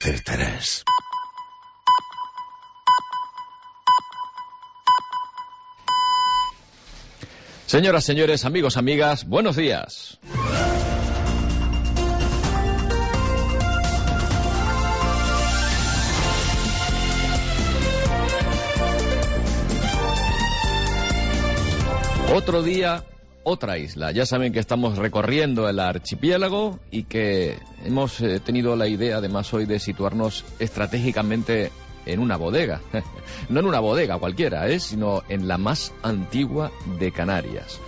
acertarás. Señoras, señores, amigos, amigas, buenos días. Otro día, otra isla. Ya saben que estamos recorriendo el archipiélago y que hemos tenido la idea, además, hoy de situarnos estratégicamente en una bodega. No en una bodega cualquiera, sino en la más antigua de Canarias.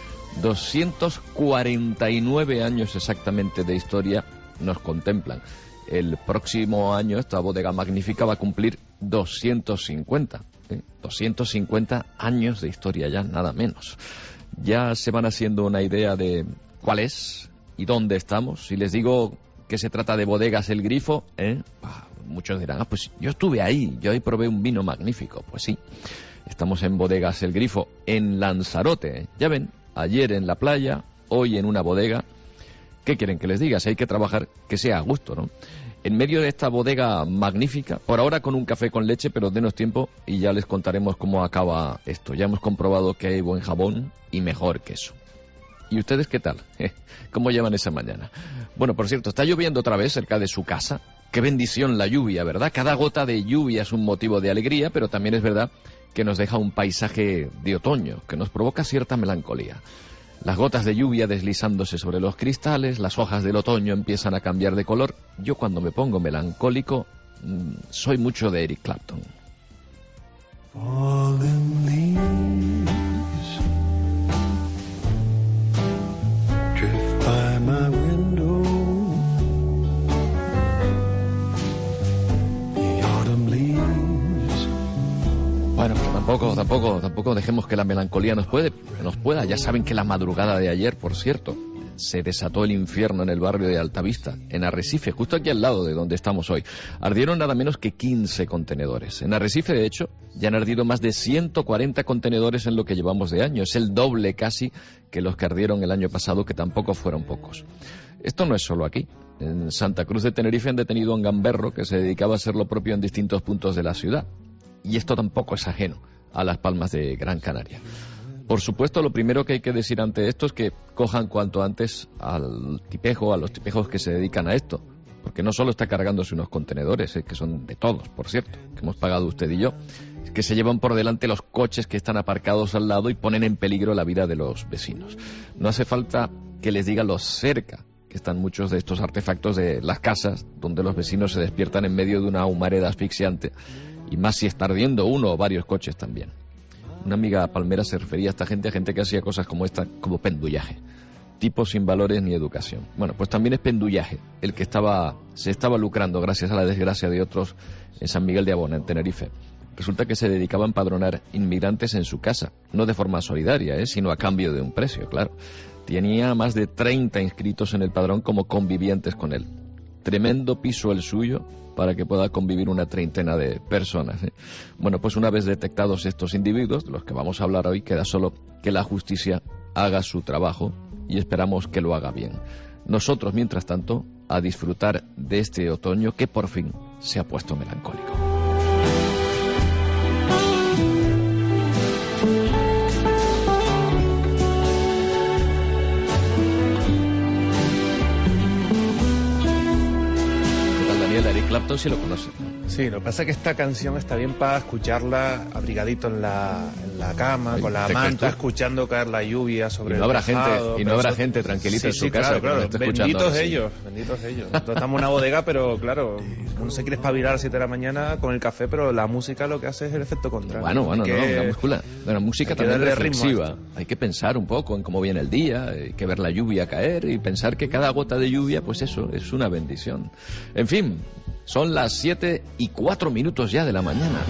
249 años exactamente de historia nos contemplan. El próximo año esta bodega magnífica va a cumplir 250. 250 años de historia ya, nada menos. Ya se van haciendo una idea de cuál es y dónde estamos. Si les digo que se trata de Bodegas El Grifo, muchos dirán, pues yo estuve ahí, yo ahí probé un vino magnífico. Pues sí, estamos en Bodegas El Grifo, en Lanzarote. Ya ven, ayer en la playa, hoy en una bodega. ¿Qué quieren que les diga? Si hay que trabajar, que sea a gusto, ¿no? En medio de esta bodega magnífica, por ahora con un café con leche, pero denos tiempo y ya les contaremos cómo acaba esto. Ya hemos comprobado que hay buen jabón y mejor queso. ¿Y ustedes qué tal? ¿Cómo llevan esa mañana? Bueno, por cierto, está lloviendo otra vez cerca de su casa. Qué bendición la lluvia, ¿verdad? Cada gota de lluvia es un motivo de alegría, pero también es verdad que nos deja un paisaje de otoño, que nos provoca cierta melancolía. Las gotas de lluvia deslizándose sobre los cristales, las hojas del otoño empiezan a cambiar de color. Yo cuando me pongo melancólico, soy mucho de Eric Clapton. Fallen leaves drift by my window. The autumn leaves. Bueno, pero tampoco dejemos que la melancolía nos pueda. Ya saben que la madrugada de ayer, por cierto, se desató el infierno en el barrio de Altavista, en Arrecife, justo aquí al lado de donde estamos hoy. Ardieron nada menos que 15 contenedores. En Arrecife, de hecho, ya han ardido más de 140 contenedores en lo que llevamos de año. Es el doble casi que los que ardieron el año pasado, que tampoco fueron pocos. Esto no es solo aquí. En Santa Cruz de Tenerife han detenido a un gamberro que se dedicaba a hacer lo propio en distintos puntos de la ciudad. Y esto tampoco es ajeno a Las Palmas de Gran Canaria. Por supuesto, lo primero que hay que decir ante esto es que cojan cuanto antes a los tipejos que se dedican a esto. Porque no solo está cargándose unos contenedores, que son de todos, por cierto, que hemos pagado usted y yo, es que se llevan por delante los coches que están aparcados al lado y ponen en peligro la vida de los vecinos. No hace falta que les diga lo cerca que están muchos de estos artefactos de las casas, donde los vecinos se despiertan en medio de una humareda asfixiante, y más si está ardiendo uno o varios coches también. Una amiga palmera se refería a esta gente que hacía cosas como esta, como pendullaje. Tipos sin valores ni educación. Bueno, pues también es pendullaje el que se estaba lucrando gracias a la desgracia de otros en San Miguel de Abona, en Tenerife. Resulta que se dedicaba a empadronar inmigrantes en su casa, no de forma solidaria, sino a cambio de un precio, claro. Tenía más de 30 inscritos en el padrón como convivientes con él. Tremendo piso el suyo para que pueda convivir una treintena de personas. Bueno, pues una vez detectados estos individuos, de los que vamos a hablar hoy, queda solo que la justicia haga su trabajo y esperamos que lo haga bien. Nosotros, mientras tanto, a disfrutar de este otoño que por fin se ha puesto melancólico. Eric Clapton sí lo conoce. Sí, lo que pasa es que esta canción está bien para escucharla abrigadito en la cama, con la manta, escuchando caer la lluvia sobre el tejado. Y no habrá gente tranquilita en su casa. Claro. Benditos ellos. Nosotros estamos en una bodega, pero claro, uno se quiere espabilar a las 7 de la mañana con el café, pero la música lo que hace es el efecto contrario. La música también es reflexiva. Hay que pensar un poco en cómo viene el día, hay que ver la lluvia caer y pensar que cada gota de lluvia, pues eso, es una bendición. En fin, son las 7:04 ya de la mañana.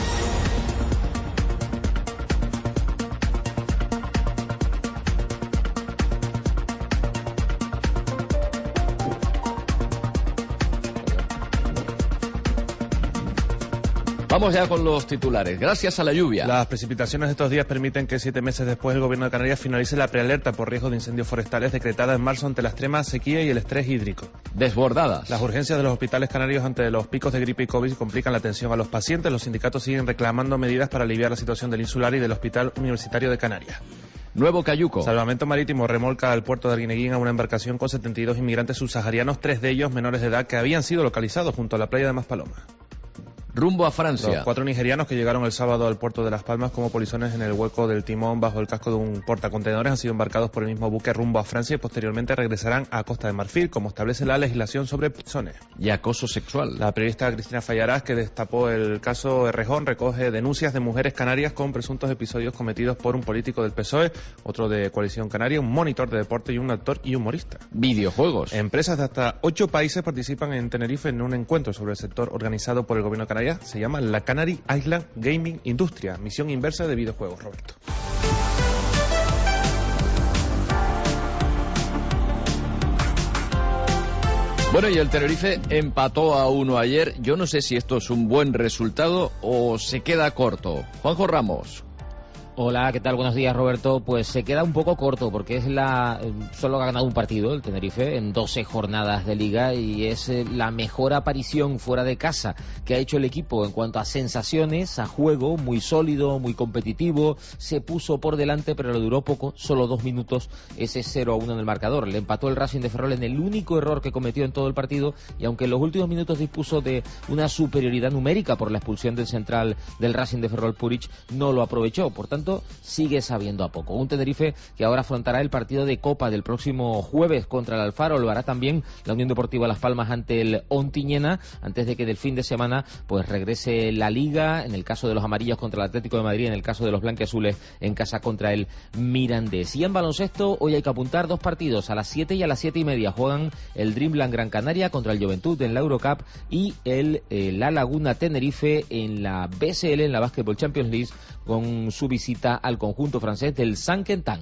Vamos ya con los titulares. Gracias a la lluvia. Las precipitaciones de estos días permiten que 7 meses después el Gobierno de Canarias finalice la prealerta por riesgo de incendios forestales decretada en marzo ante la extrema sequía y el estrés hídrico. Desbordadas. Las urgencias de los hospitales canarios ante los picos de gripe y COVID complican la atención a los pacientes. Los sindicatos siguen reclamando medidas para aliviar la situación del Insular y del Hospital Universitario de Canarias. Nuevo Cayuco. Salvamento Marítimo remolca al puerto de Arguineguín a una embarcación con 72 inmigrantes subsaharianos, 3 de ellos menores de edad que habían sido localizados junto a la playa de Maspaloma. Rumbo a Francia. Los 4 nigerianos que llegaron el sábado al puerto de Las Palmas como polizones en el hueco del timón bajo el casco de un portacontenedores han sido embarcados por el mismo buque rumbo a Francia y posteriormente regresarán a Costa de Marfil, como establece la legislación sobre polizones. Y acoso sexual. La periodista Cristina Fallarás, que destapó el caso Errejón, recoge denuncias de mujeres canarias con presuntos episodios cometidos por un político del PSOE, otro de Coalición Canaria, un monitor de deporte y un actor y humorista. Videojuegos. Empresas de hasta 8 países participan en Tenerife en un encuentro sobre el sector organizado por el Gobierno de Canarias. Se llama la Canary Island Gaming Industria, misión inversa de videojuegos, Roberto. Bueno, y el Tenerife empató a 1 ayer. Yo no sé si esto es un buen resultado o se queda corto. Juanjo Ramos. Hola, ¿qué tal? Buenos días, Roberto. Pues se queda un poco corto porque solo ha ganado un partido el Tenerife en 12 jornadas de liga y es la mejor aparición fuera de casa que ha hecho el equipo en cuanto a sensaciones, a juego, muy sólido, muy competitivo. Se puso por delante, pero le duró poco, solo 2 minutos, ese 0-1 en el marcador. Le empató el Racing de Ferrol en el único error que cometió en todo el partido y aunque en los últimos minutos dispuso de una superioridad numérica por la expulsión del central del Racing de Ferrol, Puric, no lo aprovechó. Por tanto, sigue sabiendo a poco. Un Tenerife que ahora afrontará el partido de Copa del próximo jueves contra el Alfaro. Lo hará también la Unión Deportiva Las Palmas ante el Ontinyena, antes de que del fin de semana pues regrese la Liga, en el caso de los amarillos contra el Atlético de Madrid, en el caso de los blanquiazules en casa contra el Mirandés. Y en baloncesto hoy hay que apuntar 2 partidos, a las 7 y a las 7:30 juegan el Dreamland Gran Canaria contra el Juventud en la Eurocup y La Laguna Tenerife en la BSL, en la Basketball Champions League, con su visita al conjunto francés del Saint-Quentin.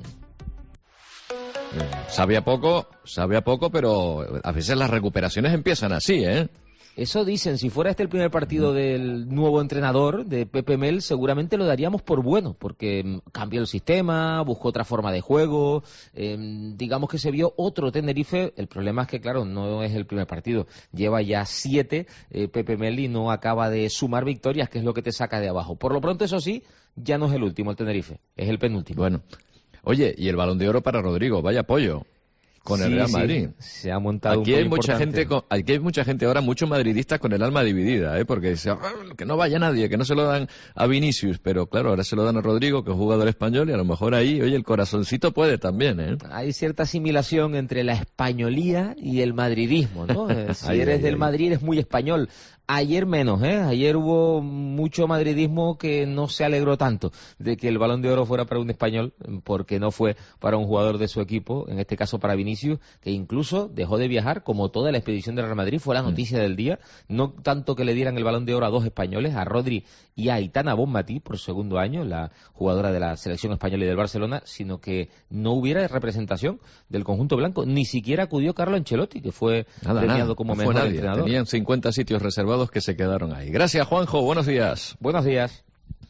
Sabe a poco, pero a veces las recuperaciones empiezan así, ¿eh? Eso dicen, si fuera este el primer partido del nuevo entrenador, de Pepe Mel, seguramente lo daríamos por bueno, porque cambió el sistema, buscó otra forma de juego, digamos que se vio otro Tenerife. El problema es que, claro, no es el primer partido, lleva ya 7 Pepe Mel y no acaba de sumar victorias, que es lo que te saca de abajo. Por lo pronto, eso sí, ya no es el último el Tenerife, es el penúltimo. Bueno, oye, y el Balón de Oro para Rodrigo, vaya pollo. Con el Real Madrid. Sí, se ha montado aquí hay mucha gente aquí hay mucha gente ahora, muchos madridistas con el alma dividida, porque dice, que no vaya nadie, que no se lo dan a Vinicius, pero claro, ahora se lo dan a Rodrigo, que es jugador español, y a lo mejor ahí, oye, el corazoncito puede también, ¿eh? Hay cierta asimilación entre la españolía y el madridismo, ¿no? Si eres del Madrid, eres muy español. Ayer menos, Ayer hubo mucho madridismo que no se alegró tanto de que el Balón de Oro fuera para un español, porque no fue para un jugador de su equipo, en este caso para Vinicius, que incluso dejó de viajar, como toda la expedición del Real Madrid. Fue la noticia del día, no tanto que le dieran el Balón de Oro a 2 españoles, a Rodri y a Aitana Bonmatí por segundo año, la jugadora de la selección española y del Barcelona, sino que no hubiera representación del conjunto blanco. Ni siquiera acudió Carlo Ancelotti, que fue premiado como mejor entrenador. Tenían 50 sitios reservados que se quedaron ahí. Gracias, Juanjo. Buenos días. Buenos días.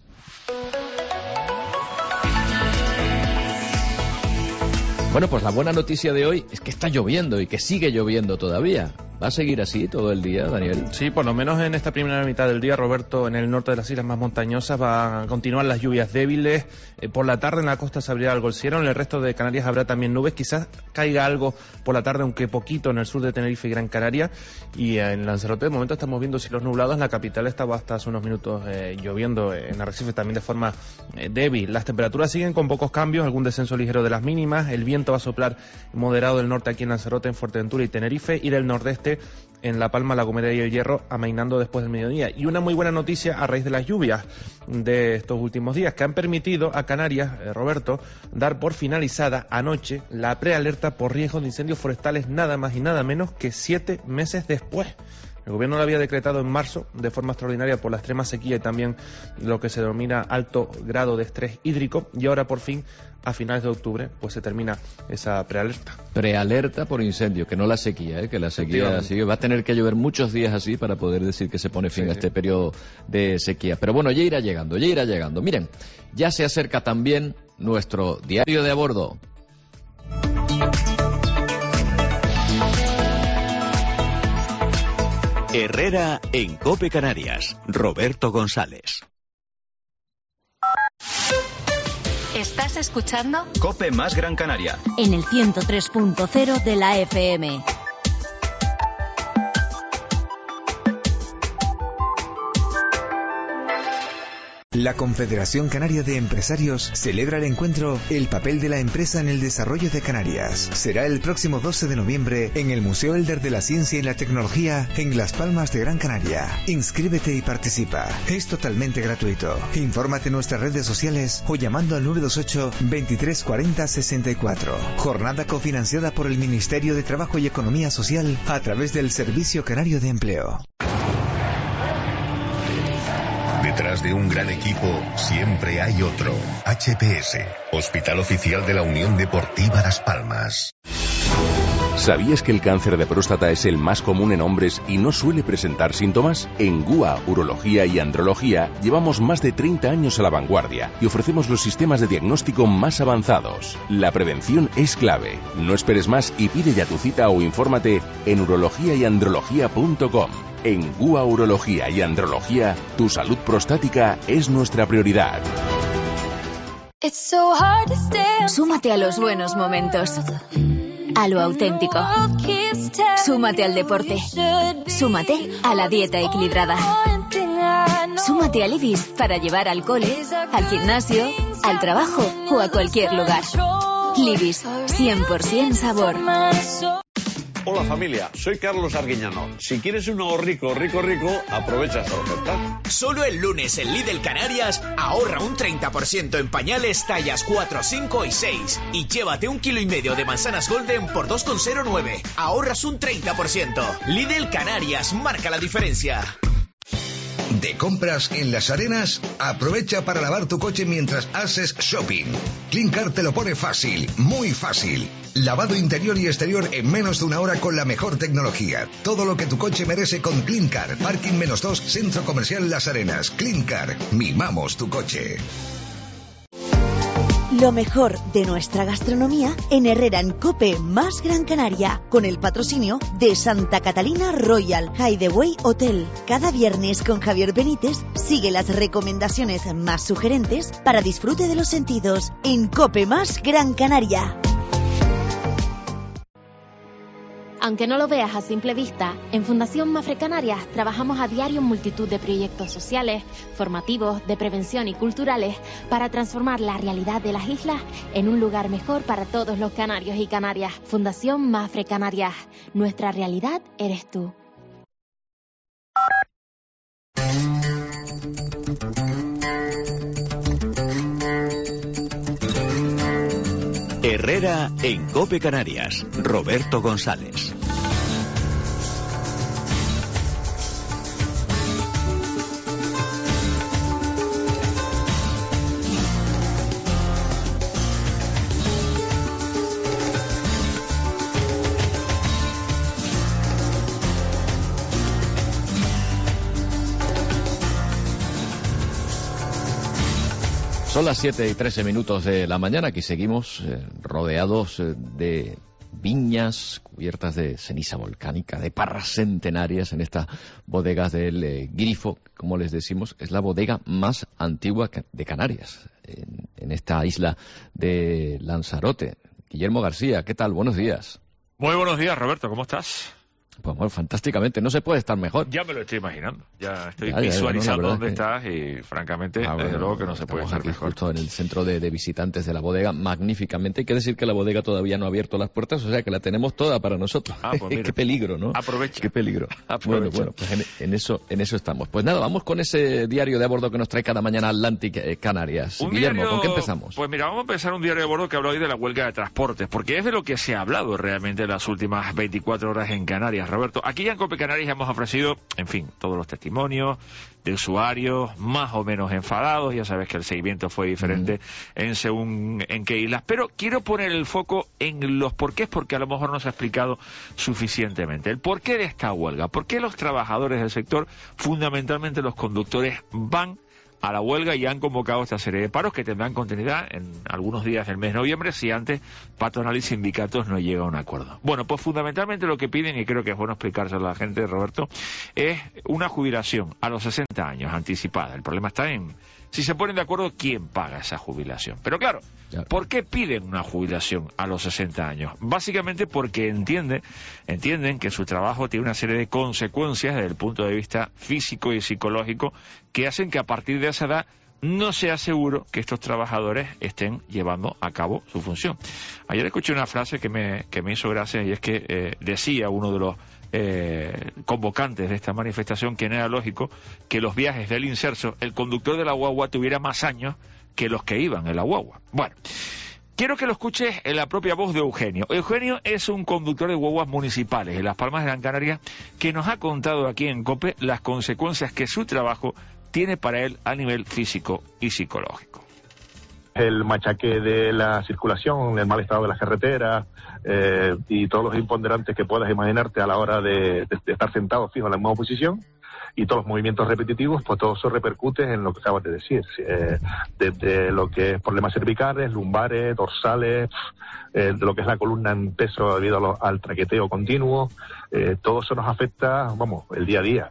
Bueno, pues la buena noticia de hoy es que está lloviendo y que sigue lloviendo todavía. ¿Va a seguir así todo el día, Daniel? Sí, por lo menos en esta primera mitad del día, Roberto, en el norte de las islas más montañosas van a continuar las lluvias débiles. Por la tarde en la costa se abrirá algo el cielo, en el resto de Canarias habrá también nubes. Quizás caiga algo por la tarde, aunque poquito, en el sur de Tenerife y Gran Canaria. Y en Lanzarote de momento estamos viendo cielos nublados. En la capital estaba hasta hace unos minutos lloviendo, en Arrecife también de forma débil. Las temperaturas siguen con pocos cambios, algún descenso ligero de las mínimas. El viento va a soplar moderado del norte aquí en Lanzarote, en Fuerteventura y Tenerife, y del nordeste en La Palma, La Gomera y el Hierro, amainando después del mediodía. Y una muy buena noticia a raíz de las lluvias de estos últimos días, que han permitido a Canarias, Roberto, dar por finalizada anoche la prealerta por riesgo de incendios forestales, nada más y nada menos que 7 meses después. El gobierno lo había decretado en marzo de forma extraordinaria por la extrema sequía y también lo que se denomina alto grado de estrés hídrico, y ahora por fin, a finales de octubre, pues se termina esa prealerta. Prealerta por incendio, que no la sequía, que la sequía sigue. Va a tener que llover muchos días así para poder decir que se pone fin a este periodo de sequía. Pero bueno, ya irá llegando, ya irá llegando. Miren, ya se acerca también nuestro diario de a bordo. Herrera en COPE Canarias. Roberto González. ¿Estás escuchando? COPE más Gran Canaria. En el 103.0 de la FM. La Confederación Canaria de Empresarios celebra el encuentro El papel de la empresa en el desarrollo de Canarias. Será el próximo 12 de noviembre en el Museo Elder de la Ciencia y la Tecnología en Las Palmas de Gran Canaria. Inscríbete y participa. Es totalmente gratuito. Infórmate en nuestras redes sociales o llamando al 928 23 40 64. Jornada cofinanciada por el Ministerio de Trabajo y Economía Social a través del Servicio Canario de Empleo. Detrás de un gran equipo siempre hay otro. HPS, Hospital Oficial de la Unión Deportiva Las Palmas. ¿Sabías que el cáncer de próstata es el más común en hombres y no suele presentar síntomas? En GUA, Urología y Andrología llevamos más de 30 años a la vanguardia y ofrecemos los sistemas de diagnóstico más avanzados. La prevención es clave. No esperes más y pide ya tu cita o infórmate en urologiayandrología.com. En GUA, Urología y Andrología, tu salud prostática es nuestra prioridad. Súmate a los buenos momentos. A lo auténtico. Súmate al deporte. Súmate a la dieta equilibrada. Súmate a Libis para llevar al cole, al gimnasio, al trabajo o a cualquier lugar. Libis, 100% sabor. Hola familia, soy Carlos Arguiñano. Si quieres un nuevo rico, aprovecha esta oferta. Solo el lunes en Lidl Canarias ahorra un 30% en pañales tallas 4, 5 y 6 y llévate 1,5 kg de manzanas Golden por 2,09. Ahorras un 30%. Lidl Canarias, marca la diferencia. De compras en Las Arenas, aprovecha para lavar tu coche mientras haces shopping. Cleancar te lo pone fácil, muy fácil. Lavado interior y exterior en menos de una hora con la mejor tecnología. Todo lo que tu coche merece con Cleancar. Parking -2, Centro Comercial Las Arenas. Cleancar, mimamos tu coche. Lo mejor de nuestra gastronomía en Herrera en COPE más Gran Canaria, con el patrocinio de Santa Catalina Royal Hideaway Hotel. Cada viernes con Javier Benítez sigue las recomendaciones más sugerentes para disfrute de los sentidos en COPE más Gran Canaria. Aunque no lo veas a simple vista, en Fundación Mafre Canarias trabajamos a diario en multitud de proyectos sociales, formativos, de prevención y culturales para transformar la realidad de las islas en un lugar mejor para todos los canarios y canarias. Fundación Mafre Canarias. Nuestra realidad eres tú. Herrera en COPE Canarias. Roberto González. Son las 7:13 de la mañana. Aquí seguimos rodeados de viñas cubiertas de ceniza volcánica, de parras centenarias en estas bodegas del Grifo. Como les decimos, es la bodega más antigua de Canarias, en esta isla de Lanzarote. Guillermo García, ¿qué tal? Buenos días. Muy buenos días, Roberto, ¿cómo estás? Pues bueno, fantásticamente, no se puede estar mejor. Ya me lo estoy imaginando, ya estoy visualizando dónde estás y francamente, desde luego que no se puede estar mejor. Justo en el centro de visitantes de la bodega, magníficamente. Hay que decir que la bodega todavía no ha abierto las puertas, o sea que la tenemos toda para nosotros. Pues mira, qué peligro, ¿no? Aprovecha. Qué peligro. Aprovecha. Bueno, pues en eso estamos. Pues nada, vamos con ese diario de a bordo que nos trae cada mañana Atlantic Canarias. Guillermo, ¿con qué empezamos? Pues mira, vamos a empezar un diario de bordo que habla hoy de la huelga de transportes, porque es de lo que se ha hablado realmente en las últimas 24 horas en Canarias. gracias, Roberto. Aquí ya en COPE Canarias hemos ofrecido, en fin, todos los testimonios de usuarios más o menos enfadados. Ya sabes que el seguimiento fue diferente en según en qué islas. Pero quiero poner el foco en los porqués, porque a lo mejor no se ha explicado suficientemente. El porqué de esta huelga. ¿Por qué los trabajadores del sector, fundamentalmente los conductores, van a la huelga y han convocado esta serie de paros que tendrán continuidad en algunos días del mes de noviembre si antes patronal y sindicatos no llegan a un acuerdo? Bueno, pues fundamentalmente lo que piden, y creo que es bueno explicárselo a la gente, Roberto, es una jubilación a los 60 años anticipada. El problema está en si se ponen de acuerdo quién paga esa jubilación. Pero claro, ¿por qué piden una jubilación a los 60 años? Básicamente porque entienden que su trabajo tiene una serie de consecuencias desde el punto de vista físico y psicológico que hacen que a partir de esa edad no sea seguro que estos trabajadores estén llevando a cabo su función. Ayer escuché una frase que me hizo gracia, y es que decía uno de los convocantes de esta manifestación que no era lógico que los viajes del inserso, el conductor de la guagua tuviera más años que los que iban en la guagua. Bueno, quiero que lo escuches en la propia voz de Eugenio. Eugenio es un conductor de guaguas municipales en Las Palmas de Gran Canaria que nos ha contado aquí en COPE las consecuencias que su trabajo tiene para él a nivel físico y psicológico. El machaque de la circulación, el mal estado de las carreteras y todos los imponderantes que puedas imaginarte a la hora de estar sentado fijo en la misma posición, y todos los movimientos repetitivos, pues todo eso repercute en lo que acabas de decir, desde lo que es problemas cervicales, lumbares, dorsales, de lo que es la columna en peso debido al traqueteo continuo, todo eso nos afecta, el día a día.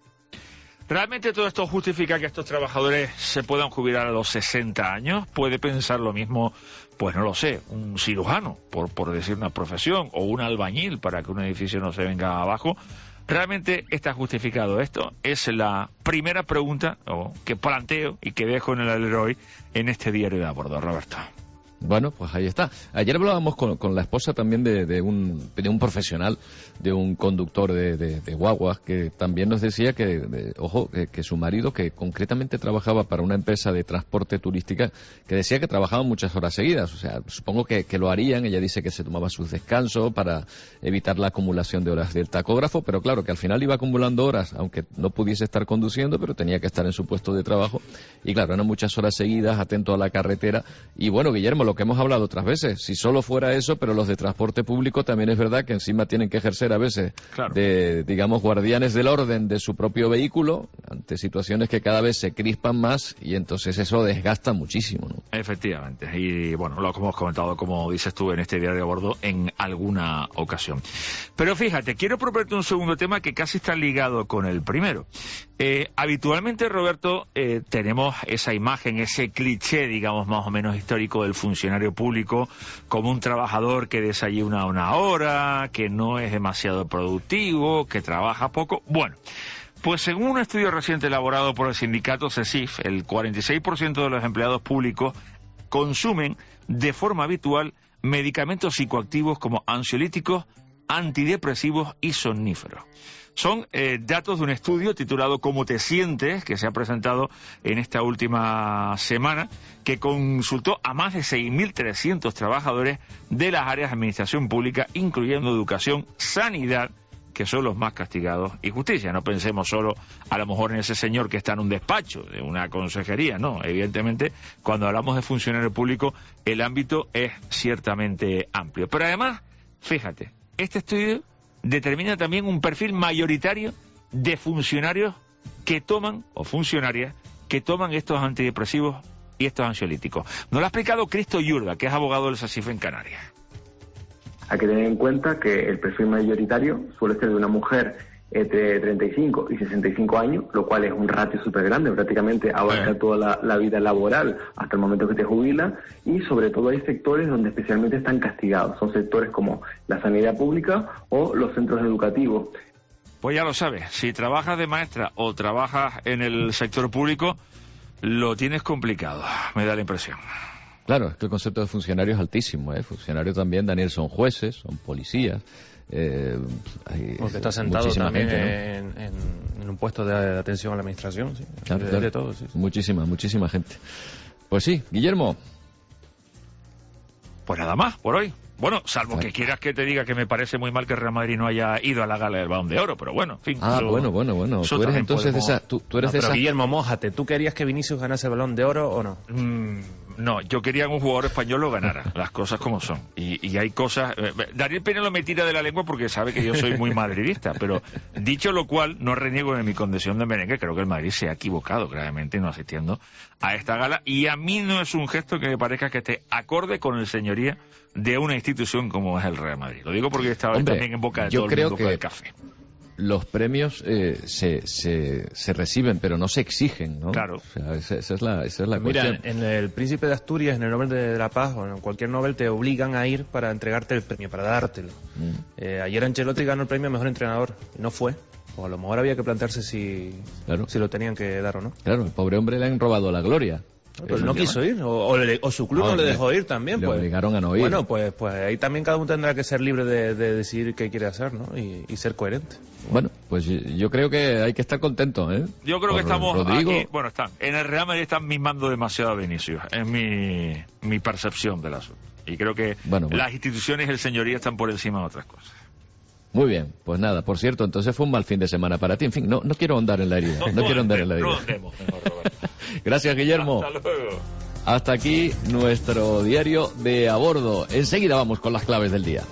¿Realmente todo esto justifica que estos trabajadores se puedan jubilar a los 60 años? ¿Puede pensar lo mismo, pues no lo sé, un cirujano, por decir una profesión, o un albañil para que un edificio no se venga abajo? ¿Realmente está justificado esto? Es la primera pregunta que planteo y que dejo en el alero hoy en este diario de a bordo, Roberto. Bueno, pues ahí está. Ayer hablábamos con la esposa también de un profesional, de un conductor de guaguas, que también nos decía que su marido, que concretamente trabajaba para una empresa de transporte turística, que decía que trabajaban muchas horas seguidas. O sea, supongo que lo harían. Ella dice que se tomaba sus descansos para evitar la acumulación de horas del tacógrafo, pero claro, que al final iba acumulando horas, aunque no pudiese estar conduciendo, pero tenía que estar en su puesto de trabajo. Y claro, eran muchas horas seguidas, atento a la carretera. Y bueno, Guillermo, lo que hemos hablado otras veces, si solo fuera eso, pero los de transporte público también es verdad que encima tienen que ejercer a veces de, digamos, guardianes del orden de su propio vehículo ante situaciones que cada vez se crispan más, y entonces eso desgasta muchísimo, ¿no? Efectivamente, y bueno, lo que hemos comentado, como dices tú, en este diario de a bordo en alguna ocasión. Pero fíjate, quiero proponerte un segundo tema que casi está ligado con el primero. Habitualmente, Roberto, tenemos esa imagen, ese cliché, digamos, más o menos histórico del funcionario público como un trabajador que desayuna una hora, que no es demasiado productivo, que trabaja poco. Bueno, pues según un estudio reciente elaborado por el sindicato CESIF, el 46% de los empleados públicos consumen de forma habitual medicamentos psicoactivos como ansiolíticos, antidepresivos y somníferos. Son datos de un estudio titulado ¿Cómo te sientes?, que se ha presentado en esta última semana, que consultó a más de 6.300 trabajadores de las áreas de administración pública, incluyendo educación, sanidad, que son los más castigados, y justicia. No pensemos solo a lo mejor en ese señor que está en un despacho de una consejería, no. Evidentemente, cuando hablamos de funcionario público, el ámbito es ciertamente amplio. Pero además, fíjate, este estudio determina también un perfil mayoritario de funcionarios que toman, o funcionarias, que toman estos antidepresivos y estos ansiolíticos. Nos lo ha explicado Cristo Yurda, que es abogado del SACIF en Canarias. Hay que tener en cuenta que el perfil mayoritario suele ser de una mujer entre 35 y 65 años, lo cual es un ratio súper grande, prácticamente abarca toda la vida laboral hasta el momento que te jubilas, y sobre todo hay sectores donde especialmente están castigados, son sectores como la sanidad pública o los centros educativos. Pues ya lo sabes, si trabajas de maestra o trabajas en el sector público, lo tienes complicado, me da la impresión. Claro, es que el concepto de funcionario es altísimo, ¿eh? Funcionarios también, Daniel, son jueces, son policías. Porque está sentado también gente, ¿no? en un puesto de atención a la administración, sí. Claro, de todo, sí. Muchísima gente. Pues sí, Guillermo. Pues nada más por hoy. Bueno, salvo que quieras que te diga que me parece muy mal que el Real Madrid no haya ido a la gala del Balón de Oro, pero bueno, en fin. Bueno. Tú eres entonces de esa... Tú eres de pero esa... Guillermo, mójate. ¿Tú querías que Vinicius ganase el Balón de Oro o no? No, yo quería que un jugador español lo ganara, las cosas como son. Y hay cosas... Daniel Pinelo me tira de la lengua porque sabe que yo soy muy madridista, pero dicho lo cual, no reniego de mi condición de merengue. Creo que el Madrid se ha equivocado gravemente no asistiendo a esta gala, y a mí no es un gesto que me parezca que esté acorde con el señoría de una institución como es el Real Madrid. Lo digo porque estaba también en boca de todo el mundo con el café. Los premios se reciben, pero no se exigen, ¿no? Claro. O sea, esa es la cuestión. Mira, en el Príncipe de Asturias, en el Nobel de la Paz o en cualquier Nobel te obligan a ir para entregarte el premio, para dártelo. Ayer Ancelotti ganó el premio a Mejor Entrenador y no fue. O a lo mejor había que plantearse si lo tenían que dar o no. Claro, el pobre hombre le han robado la gloria. Pero no quiso ir, o su club no le dejó ir también. Le pues obligaron a no ir. Bueno, pues ahí también cada uno tendrá que ser libre de decidir qué quiere hacer, ¿no? Y ser coherente. Bueno, pues yo creo que hay que estar contento, ¿eh? Yo creo que estamos Rodrigo... aquí, en el Real Madrid están mimando demasiado a Vinicius, es mi percepción del asunto. Y creo que las instituciones y el señoría están por encima de otras cosas. Muy bien, pues nada, por cierto, entonces fue un mal fin de semana para ti. En fin, no quiero ahondar en la herida. No quiero ahondar en la herida. No andemos, mejor, Roberto. Gracias, Guillermo. Hasta luego. Hasta aquí nuestro diario de a bordo. Enseguida vamos con las claves del día.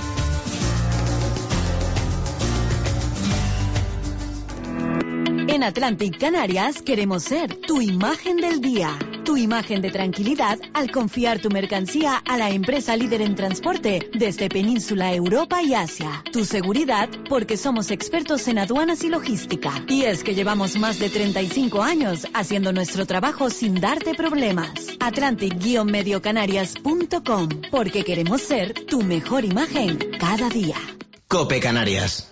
En Atlantic Canarias queremos ser tu imagen del día. Tu imagen de tranquilidad al confiar tu mercancía a la empresa líder en transporte desde Península, Europa y Asia. Tu seguridad porque somos expertos en aduanas y logística. Y es que llevamos más de 35 años haciendo nuestro trabajo sin darte problemas. Atlantic-mediocanarias.com, porque queremos ser tu mejor imagen cada día. Cope Canarias.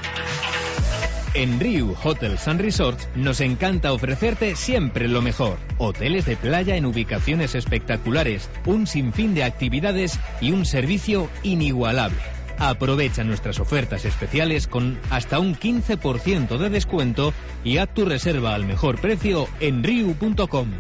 En Riu Hotels and Resorts nos encanta ofrecerte siempre lo mejor. Hoteles de playa en ubicaciones espectaculares, un sinfín de actividades y un servicio inigualable. Aprovecha nuestras ofertas especiales con hasta un 15% de descuento y haz tu reserva al mejor precio en riu.com.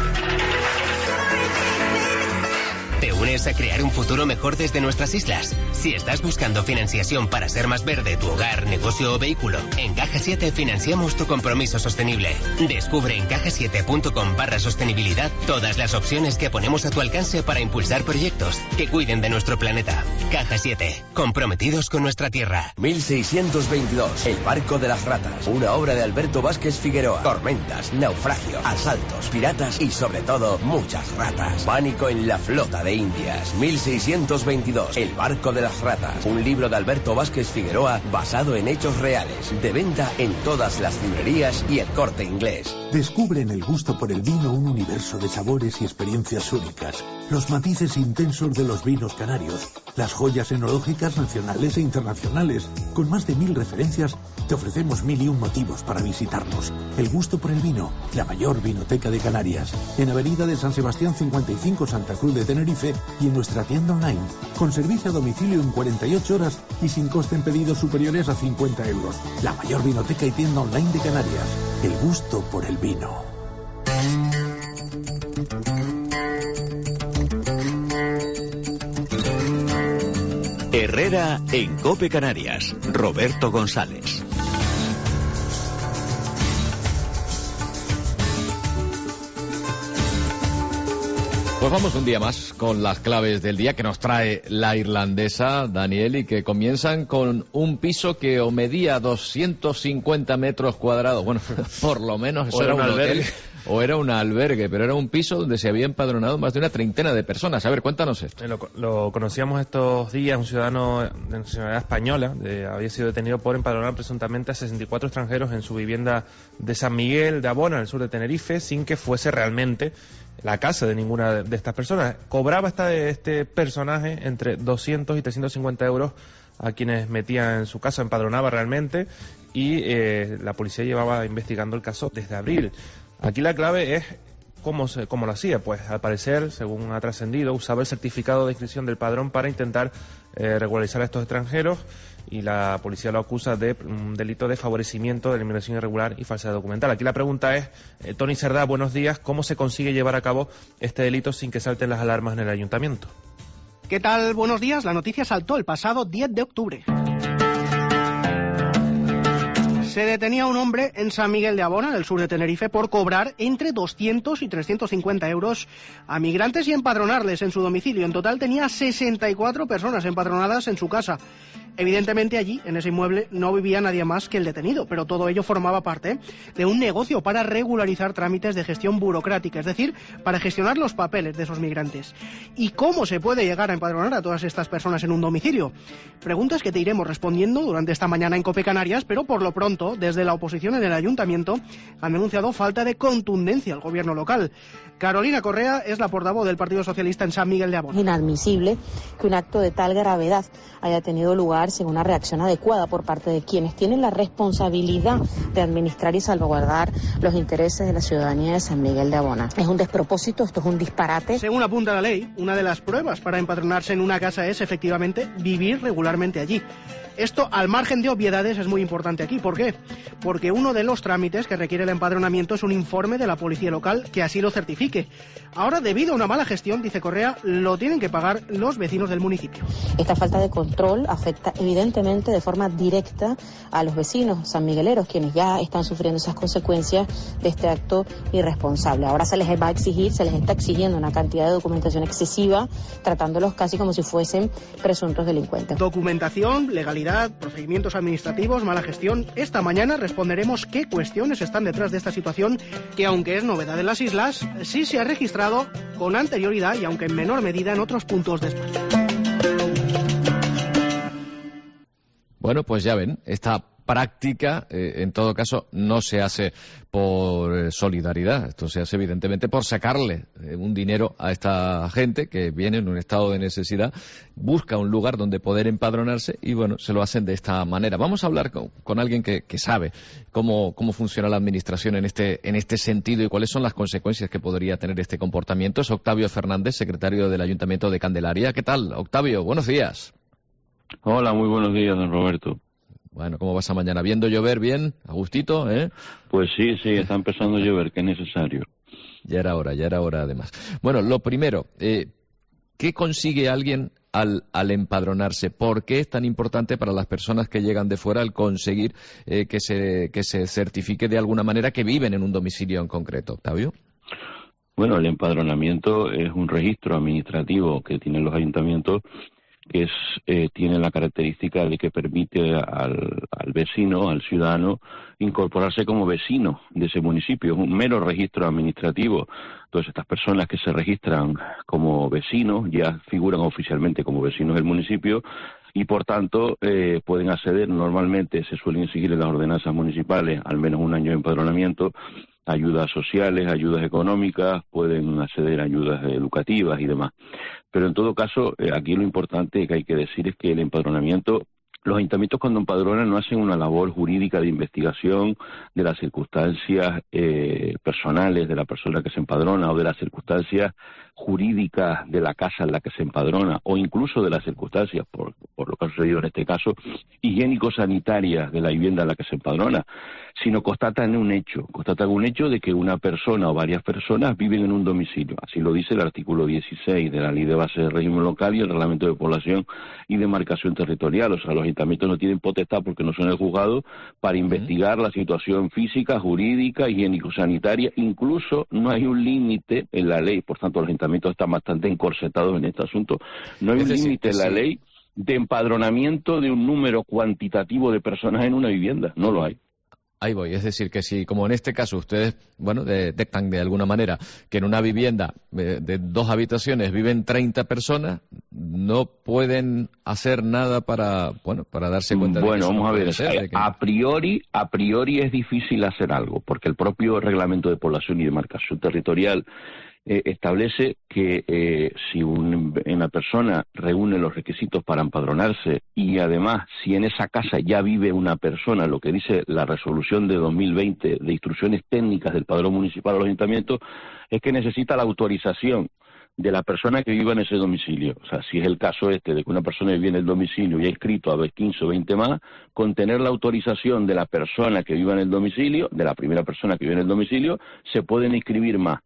¿Te unes a crear un futuro mejor desde nuestras islas? Si estás buscando financiación para ser más verde tu hogar, negocio o vehículo, en Caja 7 financiamos tu compromiso sostenible. Descubre en cajasiete.com/sostenibilidad todas las opciones que ponemos a tu alcance para impulsar proyectos que cuiden de nuestro planeta. Caja 7, comprometidos con nuestra tierra. 1622, El barco de las ratas, una obra de Alberto Vázquez Figueroa. Tormentas, naufragios, asaltos, piratas y sobre todo muchas ratas. Pánico en la flota de Indias. 1622, El barco de las ratas, un libro de Alberto Vázquez Figueroa basado en hechos reales, de venta en todas las librerías y El Corte Inglés. Descubre en el gusto por el vino un universo de sabores y experiencias únicas, los matices intensos de los vinos canarios, las joyas enológicas nacionales e internacionales. Con más de 1000 referencias, te ofrecemos 1001 motivos para visitarnos. El gusto por el vino, la mayor vinoteca de Canarias, en Avenida de San Sebastián 55, Santa Cruz de Tenerife, y en nuestra tienda online, con servicio a domicilio en 48 horas y sin coste en pedidos superiores a 50 euros. La mayor vinoteca y tienda online de Canarias. El gusto por el vino. Herrera en Cope Canarias. Roberto González. Pues vamos un día más con las claves del día que nos trae la irlandesa, Daniel, y que comienzan con un piso que o medía 250 metros cuadrados. Bueno, por lo menos eso era un hotel o era un albergue, pero era un piso donde se había empadronado más de una treintena de personas. A ver, cuéntanos esto. Lo conocíamos estos días, un ciudadano de nacionalidad española, había sido detenido por empadronar presuntamente a 64 extranjeros en su vivienda de San Miguel de Abona, en el sur de Tenerife, sin que fuese realmente la casa de ninguna de estas personas. Cobraba este personaje entre 200 y 350 euros a quienes metía en su casa, empadronaba realmente, y la policía llevaba investigando el caso desde abril. Aquí la clave es cómo lo hacía. Pues al parecer, según ha trascendido, usaba el certificado de inscripción del padrón para intentar regularizar a estos extranjeros, y la policía lo acusa de un delito de favorecimiento de la inmigración irregular y falsedad documental. Aquí la pregunta es, Tony Cerdá, buenos días, ¿cómo se consigue llevar a cabo este delito sin que salten las alarmas en el ayuntamiento? ¿Qué tal? Buenos días. La noticia saltó el pasado 10 de octubre. Se detenía un hombre en San Miguel de Abona, en el sur de Tenerife, por cobrar entre 200 y 350 euros a migrantes y empadronarles en su domicilio. En total tenía 64 personas empadronadas en su casa. Evidentemente allí, en ese inmueble, no vivía nadie más que el detenido, pero todo ello formaba parte de un negocio para regularizar trámites de gestión burocrática, es decir, para gestionar los papeles de esos migrantes. ¿Y cómo se puede llegar a empadronar a todas estas personas en un domicilio? Preguntas que te iremos respondiendo durante esta mañana en COPE Canarias, pero por lo pronto, desde la oposición en el ayuntamiento, han denunciado falta de contundencia al gobierno local. Carolina Correa es la portavoz del Partido Socialista en San Miguel de Abona. Inadmisible que un acto de tal gravedad haya tenido lugar sin una reacción adecuada por parte de quienes tienen la responsabilidad de administrar y salvaguardar los intereses de la ciudadanía de San Miguel de Abona. Es un despropósito, esto es un disparate. Según apunta la ley, una de las pruebas para empadronarse en una casa es efectivamente vivir regularmente allí. Esto, al margen de obviedades, es muy importante aquí. ¿Por qué? Porque uno de los trámites que requiere el empadronamiento es un informe de la policía local que así lo certifique. Ahora, debido a una mala gestión, dice Correa, lo tienen que pagar los vecinos del municipio. Esta falta de control afecta evidentemente de forma directa a los vecinos sanmigueleros, quienes ya están sufriendo esas consecuencias de este acto irresponsable. Ahora se les va a exigir, se les está exigiendo una cantidad de documentación excesiva, tratándolos casi como si fuesen presuntos delincuentes. Documentación, legalidad, procedimientos administrativos, mala gestión. Esta mañana responderemos qué cuestiones están detrás de esta situación que, aunque es novedad en las islas, sí se ha registrado con anterioridad y aunque en menor medida en otros puntos de España. Bueno, pues ya ven, esta práctica, en todo caso, no se hace por solidaridad. Esto se hace, evidentemente, por sacarle un dinero a esta gente que viene en un estado de necesidad, busca un lugar donde poder empadronarse y, bueno, se lo hacen de esta manera. Vamos a hablar con alguien que sabe cómo funciona la administración en este sentido y cuáles son las consecuencias que podría tener este comportamiento. Es Octavio Fernández, secretario del Ayuntamiento de Candelaria. ¿Qué tal, Octavio? Buenos días. Hola, muy buenos días, don Roberto. Bueno, ¿cómo va esa mañana? ¿Viendo llover bien? ¿A gustito? Pues sí, está empezando a llover, que es necesario. Ya era hora además. Bueno, lo primero, ¿qué consigue alguien al empadronarse? ¿Por qué es tan importante para las personas que llegan de fuera el conseguir que se certifique de alguna manera que viven en un domicilio en concreto? Octavio. Bueno, el empadronamiento es un registro administrativo que tienen los ayuntamientos que tiene la característica de que permite al vecino, al ciudadano, incorporarse como vecino de ese municipio. Es un mero registro administrativo. Entonces, estas personas que se registran como vecinos ya figuran oficialmente como vecinos del municipio y, por tanto, pueden acceder. Normalmente se suelen seguir en las ordenanzas municipales al menos un año de empadronamiento, ayudas sociales, ayudas económicas, pueden acceder a ayudas educativas y demás. Pero en todo caso, aquí lo importante que hay que decir es que el empadronamiento, los ayuntamientos cuando empadronan no hacen una labor jurídica de investigación de las circunstancias personales de la persona que se empadrona o de las circunstancias jurídicas de la casa en la que se empadrona o incluso de las circunstancias, por lo que ha sucedido en este caso, higiénico-sanitarias de la vivienda en la que se empadrona, sino constatan un hecho de que una persona o varias personas viven en un domicilio. Así lo dice el artículo 16 de la Ley de Base de Régimen Local y el Reglamento de Población y Demarcación Territorial. O sea, los ayuntamientos no tienen potestad, porque no son el juzgado, para investigar la situación física, jurídica, higiénico-sanitaria. Incluso no hay un límite en la ley, por tanto los ayuntamientos están bastante encorsetados en este asunto. No hay un límite en la ley de empadronamiento de un número cuantitativo de personas en una vivienda. No lo hay. Ahí voy, es decir, que si, como en este caso, ustedes, bueno, detectan de alguna manera que en una vivienda de 2 habitaciones viven 30 personas, no pueden hacer nada para darse cuenta de que eso vamos no a ver, puede ser, a priori es difícil hacer algo, porque el propio Reglamento de Población y Demarcación Territorial establece que si una persona reúne los requisitos para empadronarse y además si en esa casa ya vive una persona, lo que dice la resolución de 2020 de instrucciones técnicas del padrón municipal a los ayuntamientos, es que necesita la autorización de la persona que viva en ese domicilio. O sea, si es el caso de que una persona vive en el domicilio y ha inscrito a 15 o 20 más, con tener la autorización de la persona que viva en el domicilio, de la primera persona que vive en el domicilio, se pueden inscribir más.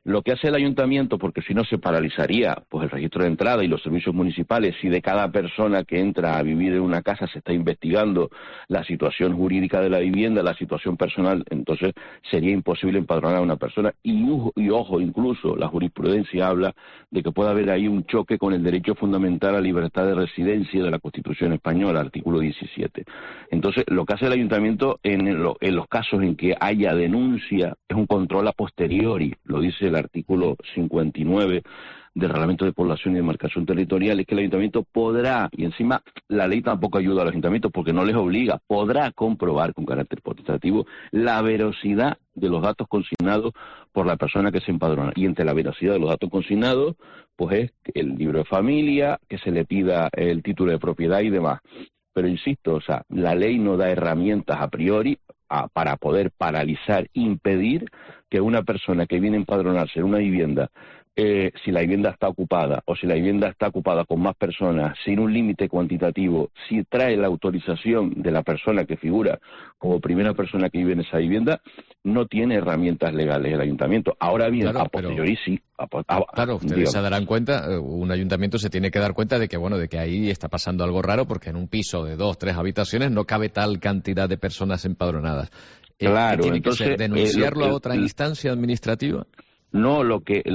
Lo que hace el ayuntamiento, porque si no se paralizaría pues el registro de entrada y los servicios municipales, si de cada persona que entra a vivir en una casa se está investigando la situación jurídica de la vivienda, la situación personal, entonces sería imposible empadronar a una persona. Y ojo, incluso la jurisprudencia habla de que puede haber ahí un choque con el derecho fundamental a libertad de residencia de la Constitución española, artículo 17. Entonces, lo que hace el ayuntamiento en los casos en que haya denuncia es un control a posteriori, lo dice el artículo 59 del Reglamento de Población y Demarcación Territorial, es que el ayuntamiento podrá, y encima la ley tampoco ayuda a los ayuntamientos porque no les obliga, podrá comprobar con carácter potestativo la veracidad de los datos consignados por la persona que se empadrona. Y entre la veracidad de los datos consignados, pues es el libro de familia, que se le pida el título de propiedad y demás. Pero insisto, o sea, la ley no da herramientas a priori para poder paralizar, impedir que una persona que viene a empadronarse en una vivienda, si la vivienda está ocupada o si la vivienda está ocupada con más personas, sin un límite cuantitativo, si trae la autorización de la persona que figura como primera persona que vive en esa vivienda, no tiene herramientas legales el ayuntamiento. Ahora bien, claro, a posteriori sí. Claro, ustedes se darán cuenta, un ayuntamiento se tiene que dar cuenta de que, bueno, de que ahí está pasando algo raro porque en un piso de 2, 3 habitaciones no cabe tal cantidad de personas empadronadas. Claro, ¿Tiene entonces, que ser denunciarlo a otra instancia administrativa? No, lo que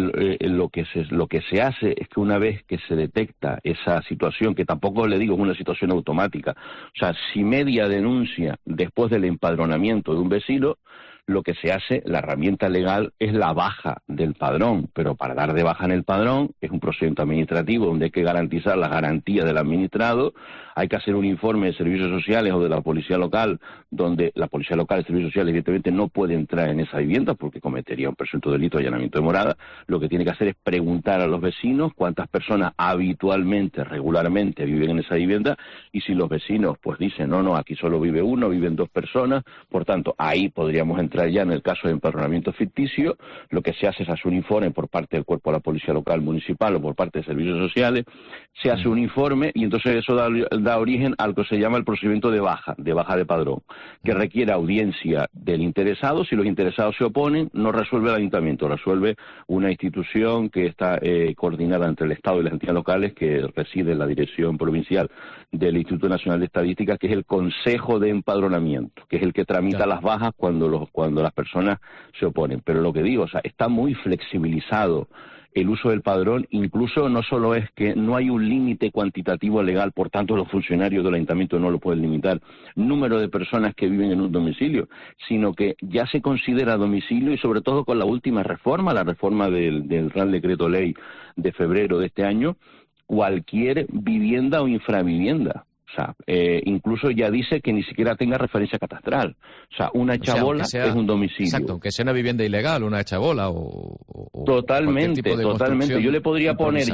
se hace es que una vez que se detecta esa situación, que tampoco le digo es una situación automática, o sea, si media denuncia después del empadronamiento de un vecino, lo que se hace, la herramienta legal es la baja del padrón, pero para dar de baja en el padrón es un procedimiento administrativo donde hay que garantizar las garantías del administrado, hay que hacer un informe de servicios sociales o de la policía local, donde la policía local y servicios sociales evidentemente no puede entrar en esa vivienda porque cometería un presunto delito de allanamiento de morada. Lo que tiene que hacer es preguntar a los vecinos cuántas personas habitualmente, regularmente viven en esa vivienda, y si los vecinos pues dicen, no, aquí solo vive uno, viven 2 personas, por tanto, ahí podríamos entrar ya en el caso de empadronamiento ficticio. Lo que se hace es hacer un informe por parte del cuerpo de la policía local municipal o por parte de servicios sociales, se hace un informe y entonces eso da origen al que se llama el procedimiento de baja de padrón, que requiere audiencia del interesado. Si los interesados se oponen, no resuelve el ayuntamiento, resuelve una institución que está coordinada entre el Estado y las entidades locales, que reside en la dirección provincial del Instituto Nacional de Estadística, que es el Consejo de Empadronamiento, que es el que tramita las bajas cuando las personas se oponen. Pero lo que digo, o sea, está muy flexibilizado el uso del padrón, incluso no solo es que no hay un límite cuantitativo legal, por tanto los funcionarios del ayuntamiento no lo pueden limitar, número de personas que viven en un domicilio, sino que ya se considera domicilio, y sobre todo con la última reforma, la reforma del Real Decreto Ley de febrero de este año, cualquier vivienda o infravivienda. O sea, incluso ya dice que ni siquiera tenga referencia catastral. O sea, una chabola es un domicilio. Exacto, aunque sea una vivienda ilegal, una chabola Totalmente. Yo le podría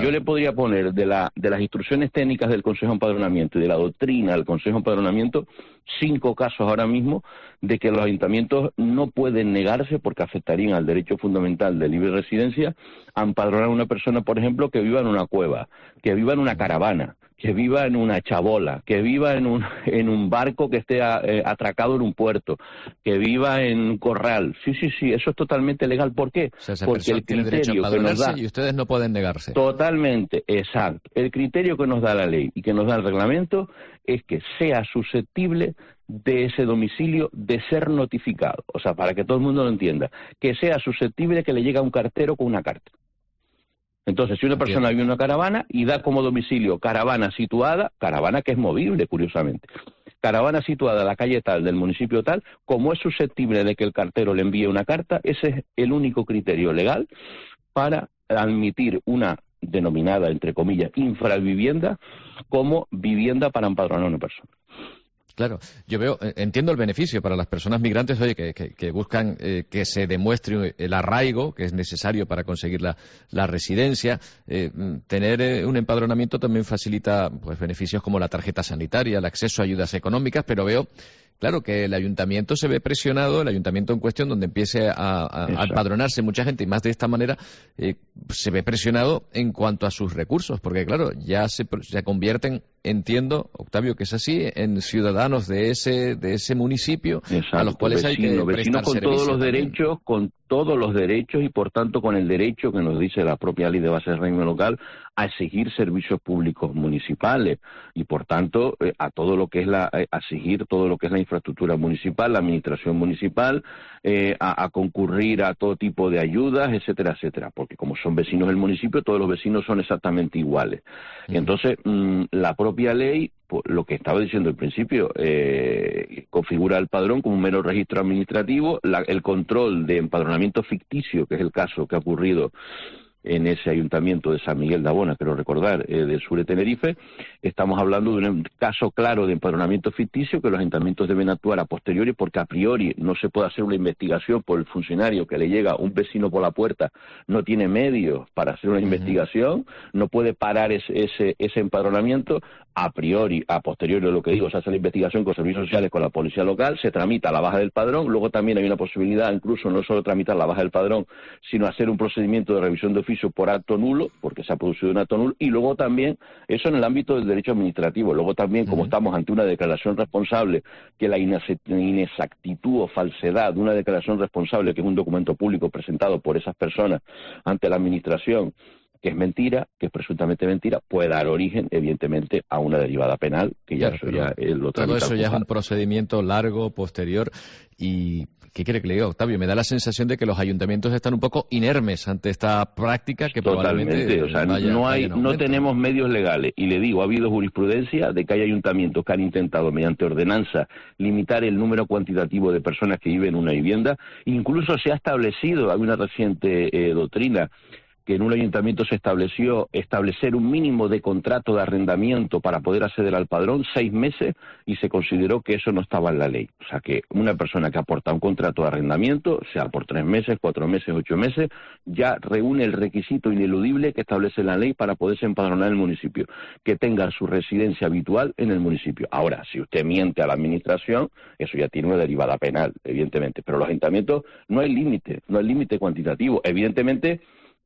poner de las instrucciones técnicas del Consejo de Empadronamiento y de la doctrina del Consejo de Empadronamiento 5 casos ahora mismo de que los ayuntamientos no pueden negarse, porque afectarían al derecho fundamental de libre residencia, a empadronar a una persona, por ejemplo, que viva en una cueva, que viva en una caravana, que viva en una chabola, que viva en un barco que esté atracado en un puerto, que viva en un corral. Sí, eso es totalmente legal. ¿Por qué? O sea, porque el criterio que nos da... Y ustedes no pueden negarse. Totalmente, exacto. El criterio que nos da la ley y que nos da el reglamento es que sea susceptible de ese domicilio de ser notificado. O sea, para que todo el mundo lo entienda, que sea susceptible que le llegue a un cartero con una carta. Entonces, si una persona vive en una caravana y da como domicilio caravana situada, caravana que es movible, curiosamente, caravana situada en la calle tal, del municipio tal, como es susceptible de que el cartero le envíe una carta, ese es el único criterio legal para admitir una denominada, entre comillas, infravivienda como vivienda para empadronar a una persona. Claro, entiendo el beneficio para las personas migrantes, oye, que buscan que se demuestre el arraigo que es necesario para conseguir la residencia. Tener un empadronamiento también facilita pues beneficios como la tarjeta sanitaria, el acceso a ayudas económicas, pero veo, claro, que el ayuntamiento se ve presionado, el ayuntamiento en cuestión, donde empiece a empadronarse mucha gente, y más de esta manera, se ve presionado en cuanto a sus recursos, porque claro, ya se convierten entiendo, Octavio, que es así, en ciudadanos de ese municipio. Exacto, a los cuales hay que prestar con servicio todos los derechos y por tanto con el derecho que nos dice la propia ley de base del régimen local a exigir servicios públicos municipales y por tanto a todo lo que es a exigir todo lo que es la infraestructura municipal, la administración municipal, a concurrir a todo tipo de ayudas, etcétera, etcétera, porque como son vecinos del municipio, todos los vecinos son exactamente iguales. Y entonces la propia ley, lo que estaba diciendo al principio, configura el padrón como un mero registro administrativo, el control de empadronamiento ficticio, que es el caso que ha ocurrido en ese ayuntamiento de San Miguel de Abona, quiero recordar, del sur de Tenerife. Estamos hablando de un caso claro de empadronamiento ficticio que los ayuntamientos deben actuar a posteriori, porque a priori no se puede hacer una investigación por el funcionario que le llega un vecino por la puerta, no tiene medios para hacer una investigación, no puede parar ese empadronamiento. A priori, a posteriori, lo que digo, se hace la investigación con servicios sociales, con la policía local, se tramita la baja del padrón, luego también hay una posibilidad, incluso no solo tramitar la baja del padrón, sino hacer un procedimiento de revisión de oficio por acto nulo, porque se ha producido un acto nulo, y luego también, eso en el ámbito del derecho administrativo, luego también, como estamos ante una declaración responsable, que la inexactitud o falsedad de una declaración responsable, que es un documento público presentado por esas personas ante la administración, que es mentira, que es presuntamente mentira, puede dar origen, evidentemente, a una derivada penal, que ya eso ya lo tramita. Todo eso ya es un procedimiento largo, posterior, y ¿qué quiere que le diga, Octavio? Me da la sensación de que los ayuntamientos están un poco inermes ante esta práctica que probablemente o sea, no tenemos medios legales, y le digo, ha habido jurisprudencia de que hay ayuntamientos que han intentado mediante ordenanza limitar el número cuantitativo de personas que viven en una vivienda, incluso se ha establecido, hay una reciente doctrina que en un ayuntamiento se estableció establecer un mínimo de contrato de arrendamiento para poder acceder al padrón, 6 meses, y se consideró que eso no estaba en la ley. O sea que una persona que aporta un contrato de arrendamiento, sea por 3 meses, 4 meses, 8 meses, ya reúne el requisito ineludible que establece la ley para poderse empadronar en el municipio, que tenga su residencia habitual en el municipio. Ahora, si usted miente a la administración, eso ya tiene una derivada penal, evidentemente, pero los ayuntamientos no hay límite cuantitativo. Evidentemente,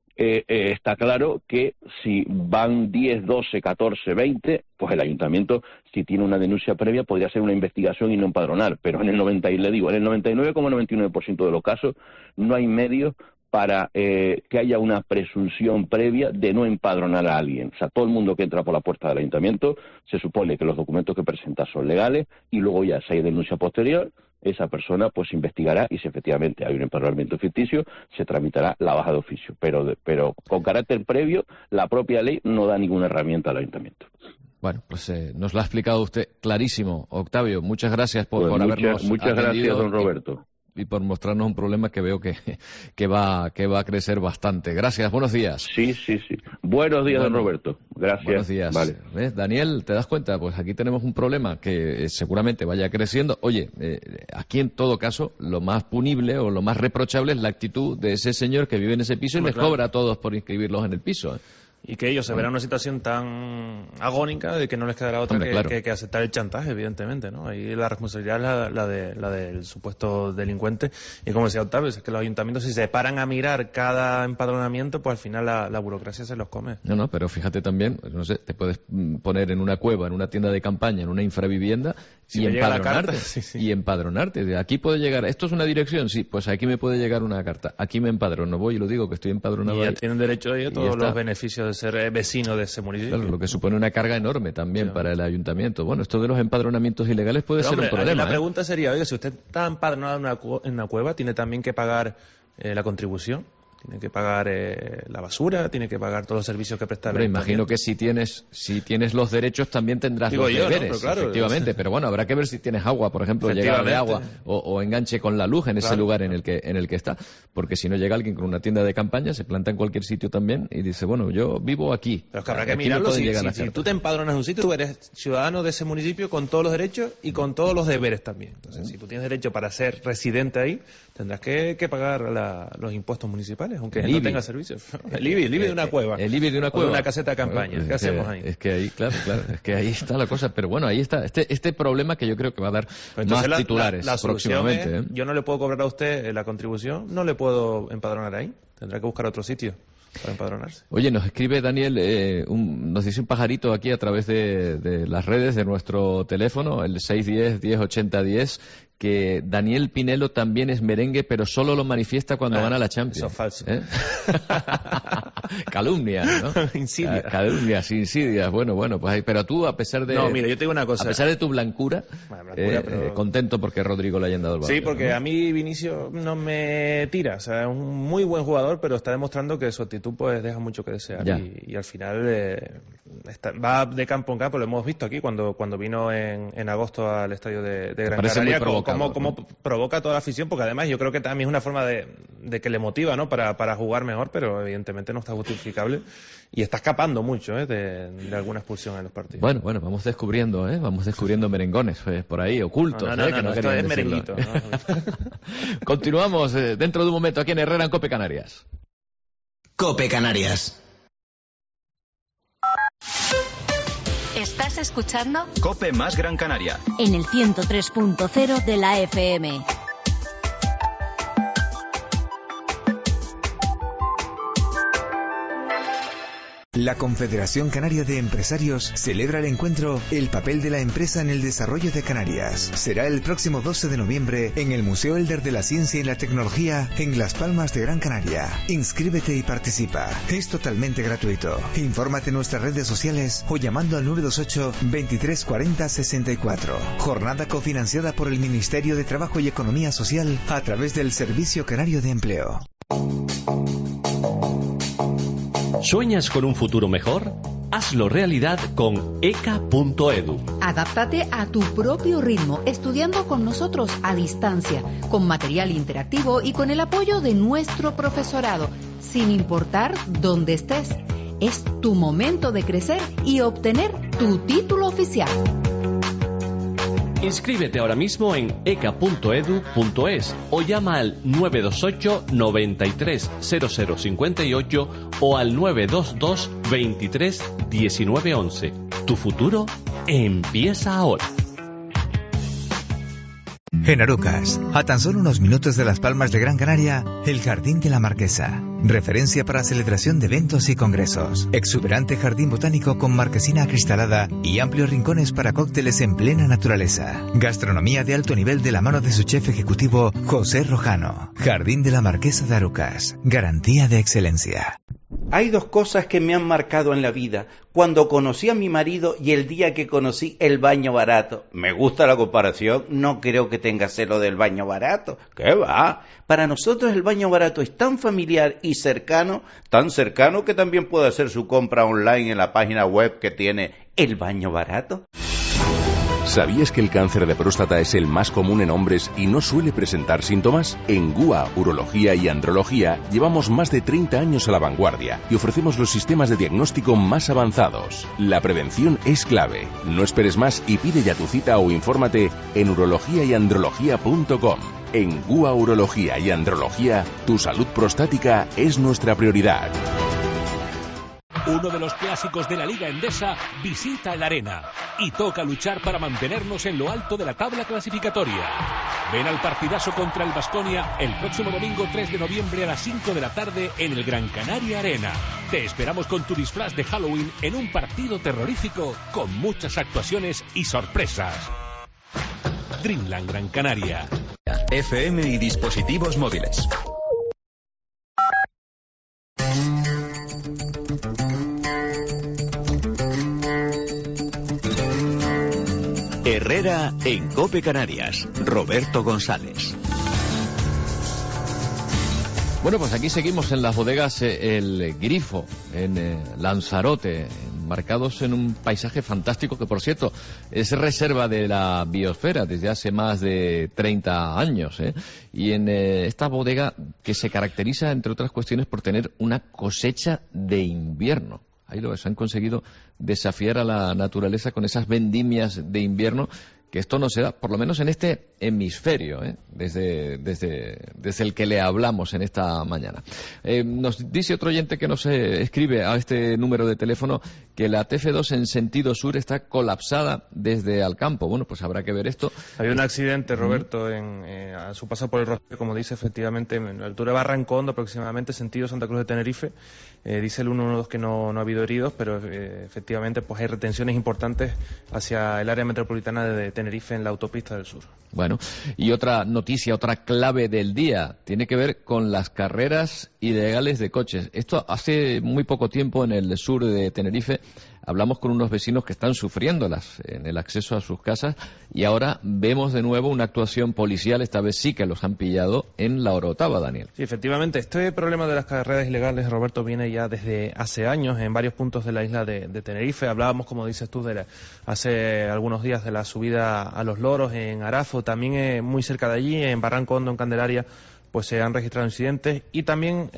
está claro que si van 10, 12, 14, 20, pues el ayuntamiento, si tiene una denuncia previa, podría hacer una investigación y no empadronar, pero en el 99,99% de los casos no hay medios para que haya una presunción previa de no empadronar a alguien. O sea, todo el mundo que entra por la puerta del ayuntamiento se supone que los documentos que presenta son legales y luego ya, si hay denuncia posterior, esa persona pues investigará y si efectivamente hay un empadronamiento ficticio, se tramitará la baja de oficio. Pero con carácter previo, la propia ley no da ninguna herramienta al ayuntamiento. Bueno, pues nos lo ha explicado usted clarísimo, Octavio. Muchas gracias por habernos Muchas gracias, don Roberto. Y por mostrarnos un problema que veo que va a crecer bastante. Gracias, buenos días. Sí. Buenos días, don Roberto. Gracias. Buenos días. Vale. ¿Ves, Daniel, te das cuenta? Pues aquí tenemos un problema que seguramente vaya creciendo. Oye, aquí en todo caso, lo más punible o lo más reprochable es la actitud de ese señor que vive en ese piso y les cobra a todos por inscribirlos en el piso. Y que ellos se verán en una situación tan agónica de que no les quedará otra que aceptar el chantaje, evidentemente, ¿no? Ahí la responsabilidad es la del supuesto delincuente. Y como decía Octavio, es que los ayuntamientos, si se paran a mirar cada empadronamiento, pues al final la burocracia se los come. No, pero fíjate también, no sé, te puedes poner en una cueva, en una tienda de campaña, en una infravivienda y empadronarte. Y empadronarte. Aquí puede llegar, esto es una dirección, sí, pues aquí me puede llegar una carta. Aquí me empadrono, voy y lo digo que estoy empadronado. Y ya ahí. tienen derecho a todos los beneficios de ser vecino de ese municipio. Claro, lo que supone una carga enorme también para el ayuntamiento. Bueno, esto de los empadronamientos ilegales puede ser un problema. La pregunta sería, oiga, si usted está empadronado en una cueva, ¿tiene también que pagar la contribución? Tiene que pagar la basura, tiene que pagar todos los servicios que presta el ayuntamiento. Imagino que si tienes los derechos también tendrás los deberes, ¿no? Claro, efectivamente. Pero bueno, habrá que ver si tienes agua, por ejemplo, llegada de agua o enganche con la luz en ese lugar en el que está. Porque si no llega alguien con una tienda de campaña, se planta en cualquier sitio también y dice, bueno, yo vivo aquí. Pero es que habrá que mirarlo. Si tú te empadronas en un sitio, tú eres ciudadano de ese municipio con todos los derechos y con todos los deberes también. Entonces, si tú tienes derecho para ser residente ahí, tendrás que pagar los impuestos municipales, aunque no tenga servicios. El IBI de una cueva. El IBI de una cueva. O de una caseta de campaña. Bueno, ¿Qué hacemos ahí? Es que ahí, claro, es que ahí está la cosa. Pero bueno, ahí está este problema que yo creo que va a dar más titulares la próximamente. Yo no le puedo cobrar a usted la contribución, no le puedo empadronar ahí. Tendrá que buscar otro sitio. para empadronarse. Oye, nos escribe Daniel, nos dice un pajarito aquí a través de las redes de nuestro teléfono, el 610-1080-10, que Daniel Pinelo también es merengue, pero solo lo manifiesta cuando gana la Champions. Eso es falso. Calumnia, ¿no? Insidias. Calumnias, insidias. Bueno, pues pero tú, a pesar de... No, mira, yo te digo una cosa. A pesar de tu blancura, pero... contento porque Rodrigo le hayan dado el balón. Sí, porque a mí Vinicius no me tira. O sea, es un muy buen jugador, pero está demostrando que su actitud pues deja mucho que desear. Y al final va de campo en campo. Lo hemos visto aquí cuando vino en agosto al estadio de Gran Canaria. Cómo provoca a toda la afición, porque además yo creo que también es una forma de que le motiva, ¿no? Para jugar mejor, pero evidentemente no está justificable y está escapando mucho de alguna expulsión en los partidos. Bueno, vamos descubriendo merengones por ahí ocultos. No, esto es merenguito. Continuamos dentro de un momento aquí en Herrera en Cope Canarias. Cope Canarias. ¿Estás escuchando? Cope más Gran Canaria. En el 103.0 de la FM. La Confederación Canaria de Empresarios celebra el encuentro El papel de la empresa en el desarrollo de Canarias. Será el próximo 12 de noviembre en el Museo Elder de la Ciencia y la Tecnología en Las Palmas de Gran Canaria. Inscríbete y participa. Es totalmente gratuito. Infórmate en nuestras redes sociales o llamando al 928 23 40 64. Jornada cofinanciada por el Ministerio de Trabajo y Economía Social a través del Servicio Canario de Empleo. ¿Sueñas con un futuro mejor? Hazlo realidad con ECA.edu. Adáptate a tu propio ritmo, estudiando con nosotros a distancia, con material interactivo y con el apoyo de nuestro profesorado, sin importar dónde estés. Es tu momento de crecer y obtener tu título oficial. Inscríbete ahora mismo en eca.edu.es o llama al 928 93 0058 o al 922 23 19 11. Tu futuro empieza ahora. En Arucas, a tan solo unos minutos de Las Palmas de Gran Canaria, el Jardín de la Marquesa. Referencia para celebración de eventos y congresos. Exuberante jardín botánico con marquesina acristalada y amplios rincones para cócteles en plena naturaleza. Gastronomía de alto nivel de la mano de su chef ejecutivo, José Rojano. Jardín de la Marquesa de Arucas. Garantía de excelencia. Hay dos cosas que me han marcado en la vida. Cuando conocí a mi marido y el día que conocí el baño barato. Me gusta la comparación, no creo que tenga celo del baño barato. ¿Qué va? Para nosotros el baño barato es tan familiar y cercano, tan cercano que también puede hacer su compra online en la página web que tiene el baño barato. ¿Sabías que el cáncer de próstata es el más común en hombres y no suele presentar síntomas? En GUA, Urología y Andrología llevamos más de 30 años a la vanguardia y ofrecemos los sistemas de diagnóstico más avanzados. La prevención es clave. No esperes más y pide ya tu cita o infórmate en urologiayandrología.com. En GUA, Urología y Andrología, tu salud prostática es nuestra prioridad. Uno de los clásicos de la Liga Endesa visita el Arena y toca luchar para mantenernos en lo alto de la tabla clasificatoria. Ven al partidazo contra el Baskonia el próximo domingo 3 de noviembre a las 5 de la tarde en el Gran Canaria Arena. Te esperamos con tu disfraz de Halloween en un partido terrorífico con muchas actuaciones y sorpresas. Dreamland Gran Canaria. FM y dispositivos móviles. Herrera en Cope Canarias. Roberto González. Bueno, pues aquí seguimos en las bodegas El Grifo, en Lanzarote, marcados en un paisaje fantástico que, por cierto, es reserva de la biosfera desde hace más de 30 años. Y en esta bodega que se caracteriza, entre otras cuestiones, por tener una cosecha de invierno. Ahí lo ves, han conseguido desafiar a la naturaleza con esas vendimias de invierno que esto no se da, por lo menos en este hemisferio, desde el que le hablamos en esta mañana. Nos dice otro oyente que nos escribe a este número de teléfono que la TF2 en sentido sur está colapsada desde Alcampo. Bueno, pues habrá que ver esto. Había un accidente, Roberto, a su paso por el Rocío, como dice, efectivamente, en la altura de Barrancondo, aproximadamente, sentido Santa Cruz de Tenerife. Dice el 112 que no ha habido heridos, pero efectivamente pues hay retenciones importantes hacia el área metropolitana de Tenerife en la autopista del sur. Bueno, y otra noticia, otra clave del día, tiene que ver con las carreras ilegales de coches. Esto hace muy poco tiempo en el sur de Tenerife hablamos con unos vecinos que están sufriéndolas en el acceso a sus casas y ahora vemos de nuevo una actuación policial, esta vez sí que los han pillado en La Orotava, Daniel. Sí, efectivamente, este problema de las carreras ilegales, Roberto, viene ya desde hace años en varios puntos de la isla de Tenerife. Hablábamos, como dices tú, hace algunos días de la subida a Los Loros en Arafo, también muy cerca de allí, en Barranco Hondo, en Candelaria, pues se han registrado incidentes y también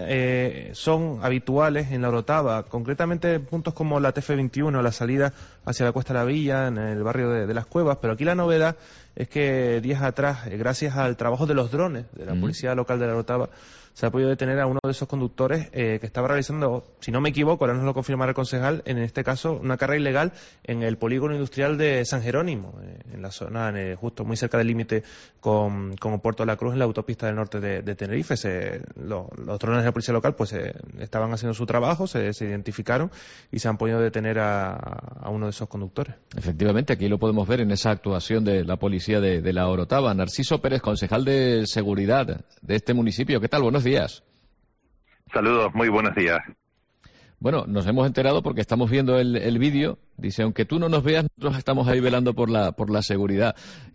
son habituales en La Orotava, concretamente puntos como la TF21, la salida hacia la Cuesta de la Villa, en el barrio de Las Cuevas, pero aquí la novedad es que días atrás, gracias al trabajo de los drones de la Policía Local de La Orotava, se ha podido detener a uno de esos conductores que estaba realizando, si no me equivoco, ahora nos lo confirmará el concejal, en este caso una carrera ilegal en el polígono industrial de San Jerónimo, en la zona justo muy cerca del límite con Puerto de la Cruz, en la autopista del norte de Tenerife. Los drones de la policía local pues estaban haciendo su trabajo, se identificaron y se han podido detener a uno de esos conductores. Efectivamente, aquí lo podemos ver en esa actuación de la policía de La Orotava. Narciso Pérez, concejal de seguridad de este municipio. ¿Qué tal? Buenos días. Saludos, muy buenos días. Bueno, nos hemos enterado porque estamos viendo el vídeo. Dice, aunque tú no nos veas, nosotros estamos ahí velando por la seguridad.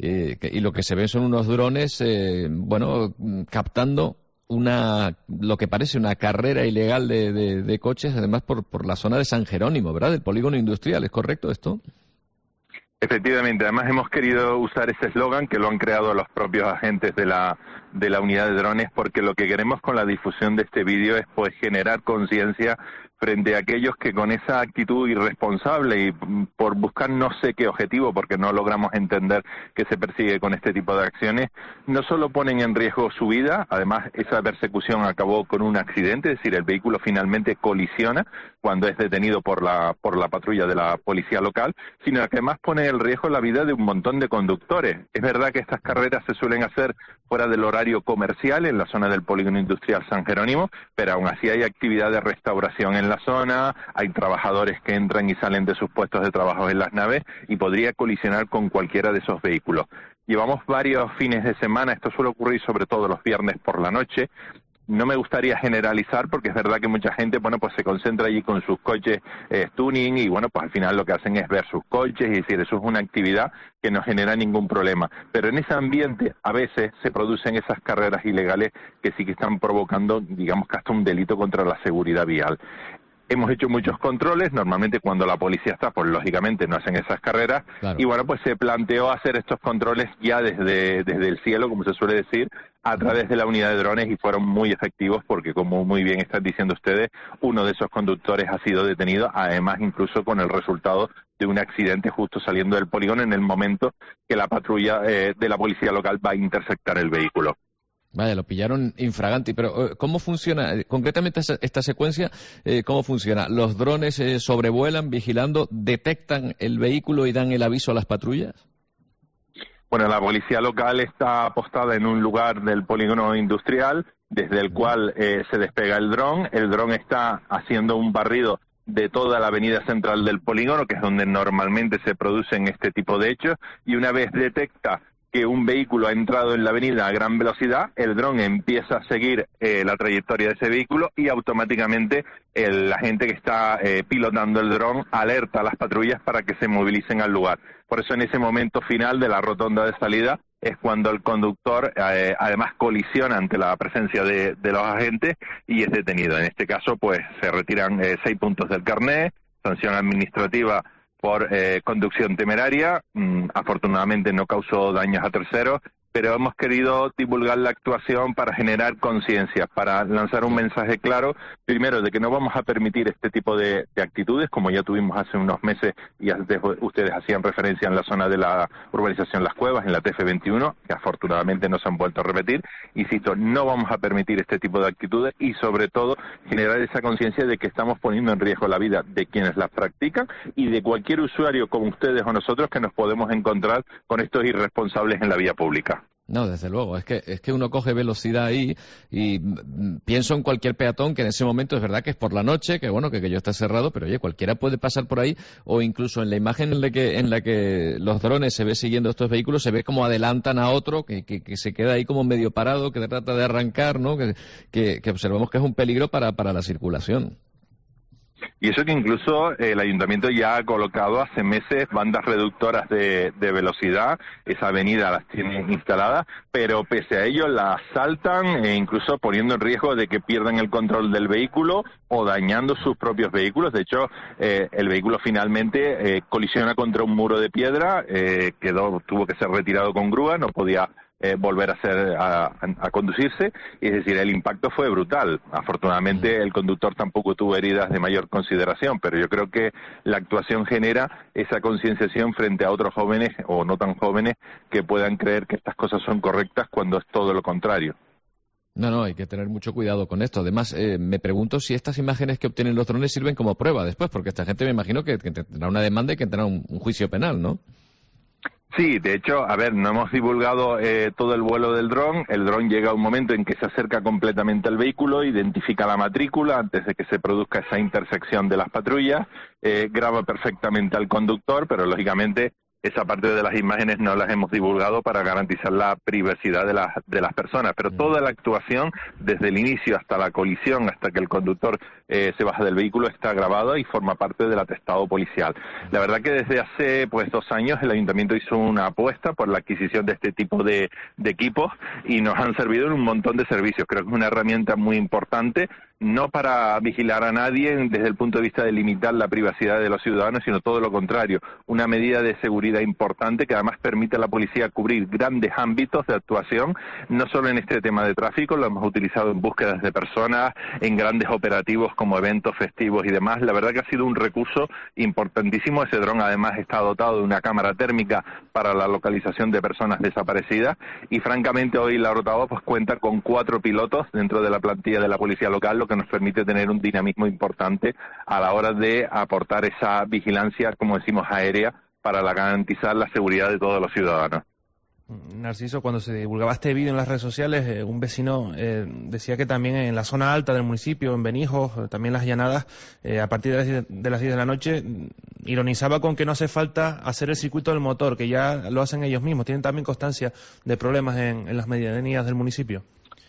Y lo que se ven son unos drones, captando lo que parece una carrera ilegal de coches, además por la zona de San Jerónimo, ¿verdad? Del polígono industrial, ¿es correcto esto? Efectivamente, además hemos querido usar ese eslogan que lo han creado los propios agentes de la unidad de drones, porque lo que queremos con la difusión de este vídeo es pues generar conciencia frente a aquellos que con esa actitud irresponsable y por buscar no sé qué objetivo, porque no logramos entender qué se persigue con este tipo de acciones, no solo ponen en riesgo su vida, además esa persecución acabó con un accidente, es decir, el vehículo finalmente colisiona cuando es detenido por la patrulla de la policía local, sino que además pone en riesgo la vida de un montón de conductores. Es verdad que estas carreras se suelen hacer fuera del horario comercial en la zona del polígono industrial San Jerónimo, pero aún así hay actividad de restauración en la zona, hay trabajadores que entran y salen de sus puestos de trabajo en las naves y podría colisionar con cualquiera de esos vehículos. Llevamos varios fines de semana, esto suele ocurrir sobre todo los viernes por la noche. No me gustaría generalizar porque es verdad que mucha gente, pues se concentra allí con sus coches tuning y pues al final lo que hacen es ver sus coches y decir, eso es una actividad que no genera ningún problema. Pero en ese ambiente a veces se producen esas carreras ilegales que sí que están provocando, digamos que hasta un delito contra la seguridad vial. Hemos hecho muchos controles, normalmente cuando la policía está, pues lógicamente no hacen esas carreras, claro. Y pues se planteó hacer estos controles ya desde el cielo, como se suele decir, a través de la unidad de drones y fueron muy efectivos porque, como muy bien están diciendo ustedes, uno de esos conductores ha sido detenido, además incluso con el resultado de un accidente justo saliendo del polígono en el momento que la patrulla de la policía local va a interceptar el vehículo. Vaya, lo pillaron infraganti, pero ¿cómo funciona concretamente esta secuencia? ¿Cómo funciona? ¿Los drones sobrevuelan, vigilando, detectan el vehículo y dan el aviso a las patrullas? Bueno, la policía local está apostada en un lugar del polígono industrial, desde el cual se despega el dron. El dron está haciendo un barrido de toda la avenida central del polígono, que es donde normalmente se producen este tipo de hechos, y una vez detecta que un vehículo ha entrado en la avenida a gran velocidad, el dron empieza a seguir la trayectoria de ese vehículo y automáticamente la gente que está pilotando el dron alerta a las patrullas para que se movilicen al lugar. Por eso en ese momento final de la rotonda de salida es cuando el conductor además colisiona ante la presencia de los agentes y es detenido. En este caso pues se retiran 6 puntos del carnet, sanción administrativa por conducción temeraria, afortunadamente no causó daños a terceros, pero hemos querido divulgar la actuación para generar conciencia, para lanzar un mensaje claro, primero, de que no vamos a permitir este tipo de actitudes, como ya tuvimos hace unos meses, y antes ustedes hacían referencia en la zona de la urbanización Las Cuevas, en la TF21, que afortunadamente no se han vuelto a repetir. Insisto, no vamos a permitir este tipo de actitudes y, sobre todo, generar esa conciencia de que estamos poniendo en riesgo la vida de quienes las practican y de cualquier usuario como ustedes o nosotros que nos podemos encontrar con estos irresponsables en la vía pública. No, desde luego, es que uno coge velocidad ahí y pienso en cualquier peatón que en ese momento es verdad que es por la noche, que bueno, que yo está cerrado, pero oye, cualquiera puede pasar por ahí, o incluso en la imagen en la que los drones se ve siguiendo estos vehículos, se ve como adelantan a otro que se queda ahí como medio parado, que trata de arrancar, ¿no? Que observamos que es un peligro para la circulación. Y eso que incluso el ayuntamiento ya ha colocado hace meses bandas reductoras de velocidad, esa avenida las tiene instaladas, pero pese a ello las saltan, incluso poniendo en riesgo de que pierdan el control del vehículo o dañando sus propios vehículos. De hecho, el vehículo finalmente colisiona contra un muro de piedra, tuvo que ser retirado con grúa, no podía volver a conducirse, es decir, el impacto fue brutal. Afortunadamente el conductor tampoco tuvo heridas de mayor consideración, pero yo creo que la actuación genera esa concienciación frente a otros jóvenes o no tan jóvenes que puedan creer que estas cosas son correctas cuando es todo lo contrario. No, hay que tener mucho cuidado con esto. Además, me pregunto si estas imágenes que obtienen los drones sirven como prueba después, porque esta gente me imagino que tendrá una demanda y que tendrá un juicio penal, ¿no? Sí, de hecho, no hemos divulgado todo el vuelo del dron. El dron llega a un momento en que se acerca completamente al vehículo, identifica la matrícula antes de que se produzca esa intersección de las patrullas, graba perfectamente al conductor, pero lógicamente esa parte de las imágenes no las hemos divulgado para garantizar la privacidad de las personas, pero toda la actuación, desde el inicio hasta la colisión, hasta que el conductor se baja del vehículo, está grabado y forma parte del atestado policial. La verdad que desde hace 2 años el ayuntamiento hizo una apuesta por la adquisición de este tipo de equipos y nos han servido en un montón de servicios. Creo que es una herramienta muy importante, no para vigilar a nadie desde el punto de vista de limitar la privacidad de los ciudadanos, sino todo lo contrario, una medida de seguridad importante que además permite a la policía cubrir grandes ámbitos de actuación, no solo en este tema de tráfico, lo hemos utilizado en búsquedas de personas, en grandes operativos como eventos festivos y demás. La verdad que ha sido un recurso importantísimo. Ese dron además está dotado de una cámara térmica para la localización de personas desaparecidas y francamente hoy la Orotava cuenta con 4 pilotos dentro de la plantilla de la policía local, lo que nos permite tener un dinamismo importante a la hora de aportar esa vigilancia, como decimos, aérea para garantizar la seguridad de todos los ciudadanos. Narciso, cuando se divulgaba este vídeo en las redes sociales, un vecino decía que también en la zona alta del municipio, en Benijos, también las Llanadas, a partir de las 10 de la noche, ironizaba con que no hace falta hacer el circuito del motor, que ya lo hacen ellos mismos. ¿Tienen también constancia de problemas en las medianías del municipio?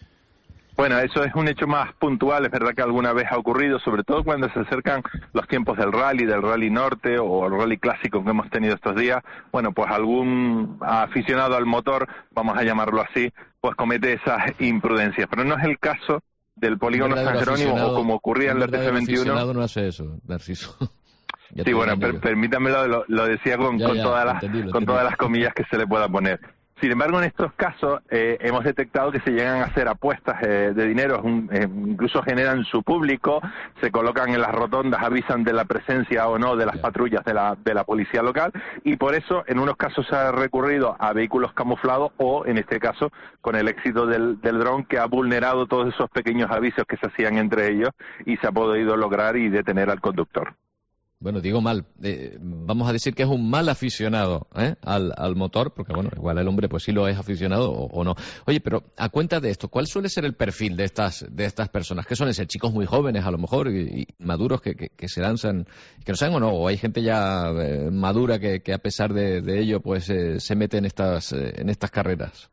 Bueno, eso es un hecho más puntual, es verdad que alguna vez ha ocurrido, sobre todo cuando se acercan los tiempos del Rally Norte o el Rally clásico que hemos tenido estos días. Bueno, pues algún aficionado al motor, vamos a llamarlo así, pues comete esas imprudencias, pero no es el caso del polígono San Jerónimo o como ocurría en la TF21. No hace eso, Narciso. Sí, bueno, permítanmelo, lo decía con todas las comillas que se le pueda poner. Sin embargo, en estos casos hemos detectado que se llegan a hacer apuestas de dinero, incluso generan su público, se colocan en las rotondas, avisan de la presencia o no de las patrullas de la policía local y por eso en unos casos se ha recurrido a vehículos camuflados o, en este caso, con el éxito del dron que ha vulnerado todos esos pequeños avisos que se hacían entre ellos y se ha podido lograr y detener al conductor. Bueno, digo mal, vamos a decir que es un mal aficionado al motor, porque bueno, igual el hombre pues sí lo es aficionado o no. Oye, pero a cuenta de esto, ¿cuál suele ser el perfil de estas personas? ¿Qué suelen ser? ¿Chicos muy jóvenes a lo mejor y maduros que se lanzan, que no saben o no? ¿O hay gente ya madura que a pesar de ello pues se mete en estas carreras?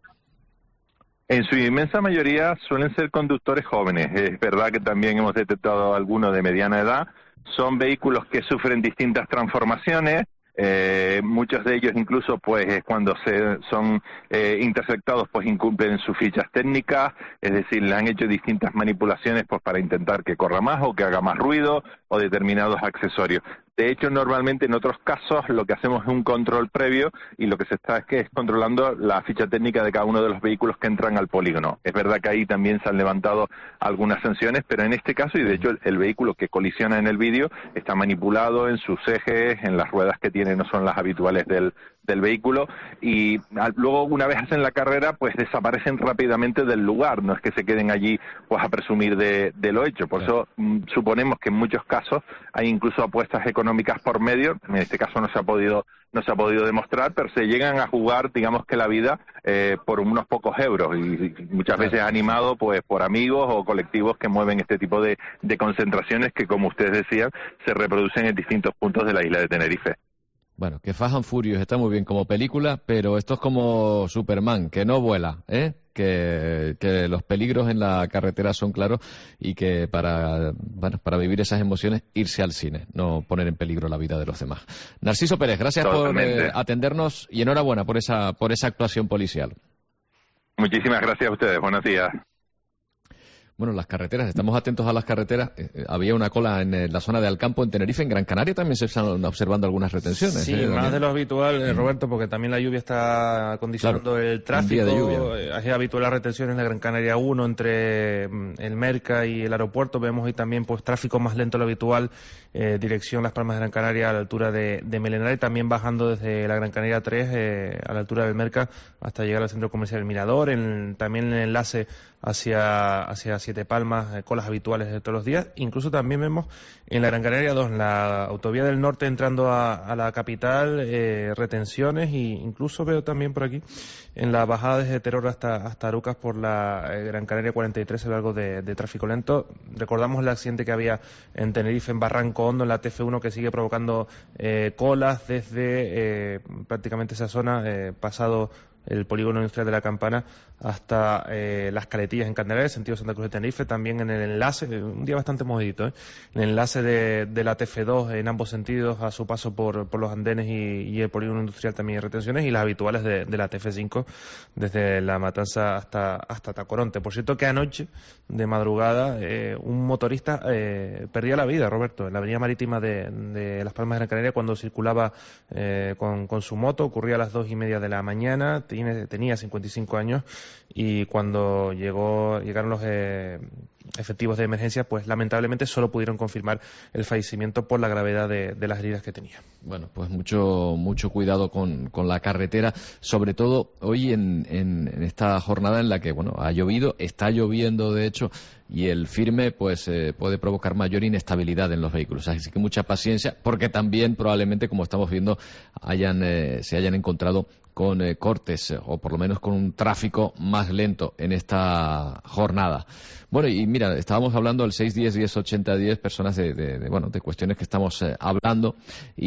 En su inmensa mayoría suelen ser conductores jóvenes. Es verdad que también hemos detectado algunos de mediana edad. Son vehículos que sufren distintas transformaciones, muchos de ellos incluso pues cuando son intersectados pues incumplen sus fichas técnicas, es decir, le han hecho distintas manipulaciones pues para intentar que corra más o que haga más ruido o determinados accesorios. De hecho, normalmente en otros casos lo que hacemos es un control previo y lo que se está es controlando la ficha técnica de cada uno de los vehículos que entran al polígono. Es verdad que ahí también se han levantado algunas sanciones, pero en este caso, y de hecho el vehículo que colisiona en el vídeo está manipulado en sus ejes, en las ruedas que tiene no son las habituales del vehículo, y luego una vez hacen la carrera pues desaparecen rápidamente del lugar, no es que se queden allí pues a presumir de lo hecho. Por eso suponemos que en muchos casos hay incluso apuestas económicas por medio. En este caso no se ha podido demostrar, pero se llegan a jugar, digamos que la vida por unos pocos euros, y muchas veces animado pues por amigos o colectivos que mueven este tipo de concentraciones que, como ustedes decían, se reproducen en distintos puntos de la isla de Tenerife. Bueno, que Fast and Furious está muy bien como película, pero esto es como Superman, que no vuela, que los peligros en la carretera son claros y que para vivir esas emociones, irse al cine, no poner en peligro la vida de los demás. Narciso Pérez, gracias Totalmente. por atendernos y enhorabuena por esa actuación policial. Muchísimas gracias a ustedes, buenos días. Bueno, las carreteras, estamos atentos a las carreteras. Había una cola en la zona de Alcampo, en Tenerife. En Gran Canaria también se están observando algunas retenciones. Sí, más de lo habitual, Roberto, porque también la lluvia está condicionando el tráfico. Un día de lluvia. Es habitual la retención en la Gran Canaria 1 entre el Merca y el aeropuerto. Vemos hoy también pues tráfico más lento de lo habitual, dirección Las Palmas de Gran Canaria a la altura de Melenar, y también bajando desde la Gran Canaria 3 a la altura del Merca hasta llegar al centro comercial El Mirador. También el enlace hacia Siete Palmas, colas habituales de todos los días. Incluso también vemos en la Gran Canaria 2, en la autovía del norte entrando a la capital, retenciones, e incluso veo también por aquí en la bajada desde Teror hasta Arucas por la Gran Canaria 43 se ve algo de tráfico lento. Recordamos el accidente que había en Tenerife, en Barranco Hondo, en la TF1, que sigue provocando colas desde prácticamente esa zona, pasado el polígono industrial de la Campana hasta las Caletillas en Candelaria, sentido Santa Cruz de Tenerife. También en el enlace, un día bastante movidito, el enlace de la TF2 en ambos sentidos a su paso por los andenes y el polígono industrial también hay retenciones, y las habituales de la TF5 desde La Matanza hasta Tacoronte. Por cierto que anoche, de madrugada, un motorista perdía la vida, Roberto, en la avenida marítima de Las Palmas de Gran Canaria cuando circulaba con su moto. Ocurría a las 2:30 de la mañana, tenía 55 años, y cuando llegaron los efectivos de emergencia, pues lamentablemente solo pudieron confirmar el fallecimiento por la gravedad de las heridas que tenía. Bueno, pues mucho cuidado con la carretera, sobre todo hoy en esta jornada en la que ha llovido, está lloviendo de hecho, y el firme pues puede provocar mayor inestabilidad en los vehículos. Así que mucha paciencia, porque también probablemente, como estamos viendo, se hayan encontrado con cortes, o por lo menos con un tráfico más lento en esta jornada. Bueno, y mira, estábamos hablando del 610-10-80-10, personas de cuestiones que estamos hablando,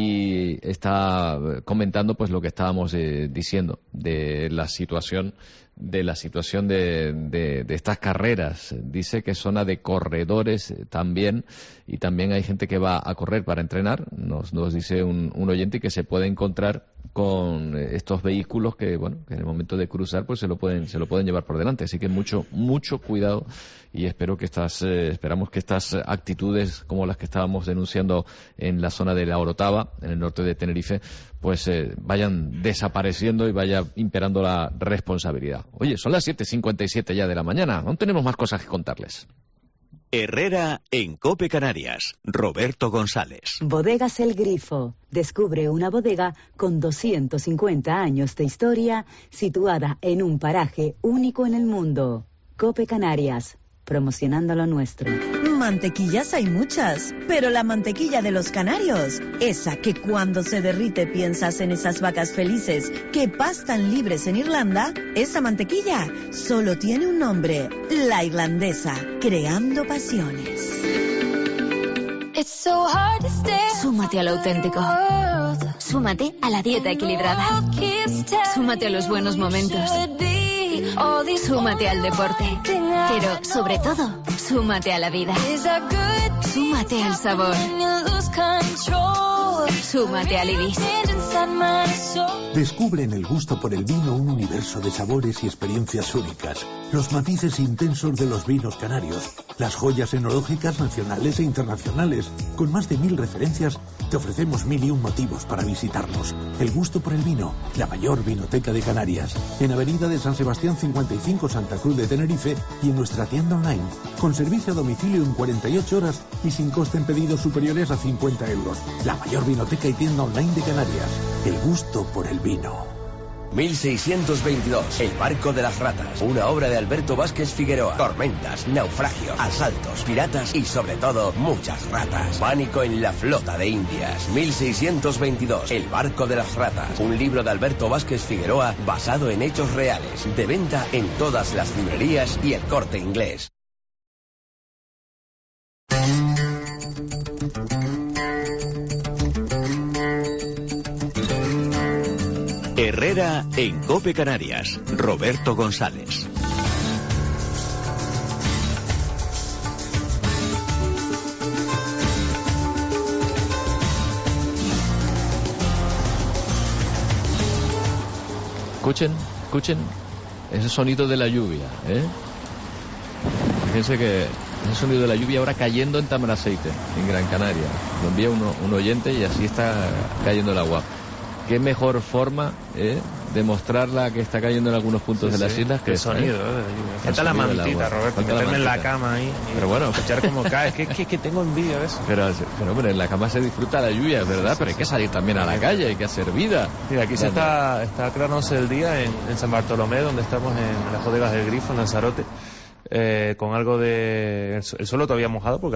y está comentando pues lo que estábamos diciendo de la situación de estas carreras. Dice que es zona de corredores también, y también hay gente que va a correr para entrenar. Nos dice un oyente que se puede encontrar con estos vehículos que en el momento de cruzar pues se lo pueden llevar por delante. Así que mucho cuidado, y esperamos que estas actitudes como las que estábamos denunciando en la zona de la Orotava, en el norte de Tenerife, pues vayan desapareciendo y vaya imperando la responsabilidad. Oye, son las 7:57 ya de la mañana, aún tenemos más cosas que contarles. Herrera en COPE Canarias, Roberto González. Bodegas El Grifo. Descubre una bodega con 250 años de historia, situada en un paraje único en el mundo. COPE Canarias, promocionando lo nuestro. Mantequillas hay muchas, pero la mantequilla de los canarios, esa que cuando se derrite piensas en esas vacas felices que pastan libres en Irlanda, esa mantequilla solo tiene un nombre: la irlandesa, creando pasiones. Súmate a lo auténtico. Súmate a la dieta equilibrada. Súmate a los buenos momentos. Súmate al deporte. Pero, sobre todo, súmate a la vida. Súmate al sabor. Súmate al Ibis. Descubre en el gusto por el vino un universo de sabores y experiencias únicas. Los matices intensos de los vinos canarios. Las joyas enológicas nacionales e internacionales, con más de 1000 referencias te ofrecemos 1001 motivos para visitarnos. El gusto por el vino, la mayor vinoteca de Canarias. En Avenida de San Sebastián 55, Santa Cruz de Tenerife, y en nuestra tienda online, con servicio a domicilio en 48 horas y sin coste en pedidos superiores a 50 euros. La mayor vinoteca y tienda online de Canarias. El gusto por el vino. 1622, El barco de las ratas, una obra de Alberto Vázquez Figueroa. Tormentas, naufragios, asaltos, piratas y sobre todo muchas ratas. Pánico en la flota de Indias. 1622, El barco de las ratas, un libro de Alberto Vázquez Figueroa basado en hechos reales. De venta en todas las librerías y El Corte Inglés. Herrera en COPE Canarias. Roberto González. Escuchen ese sonido de la lluvia, ¿eh? Fíjense que ese sonido de la lluvia ahora cayendo en Tamaraceite, en Gran Canaria. Lo envía un oyente y así está cayendo el agua. Qué mejor forma de mostrarla que está cayendo en algunos puntos de las islas. Qué sonido, Falta la mantita, Roberto, meterme en la cama ahí. Pero bueno, escuchar cómo cae. Es que tengo envidia de eso. Pero hombre, en la cama se disfruta la lluvia, es verdad, pero hay que salir también a la calle, hay que hacer vida. Mira, aquí se está aclarándose el día en San Bartolomé, donde estamos en las bodegas del Grifo, en Lanzarote, con algo de... El suelo todavía mojado, porque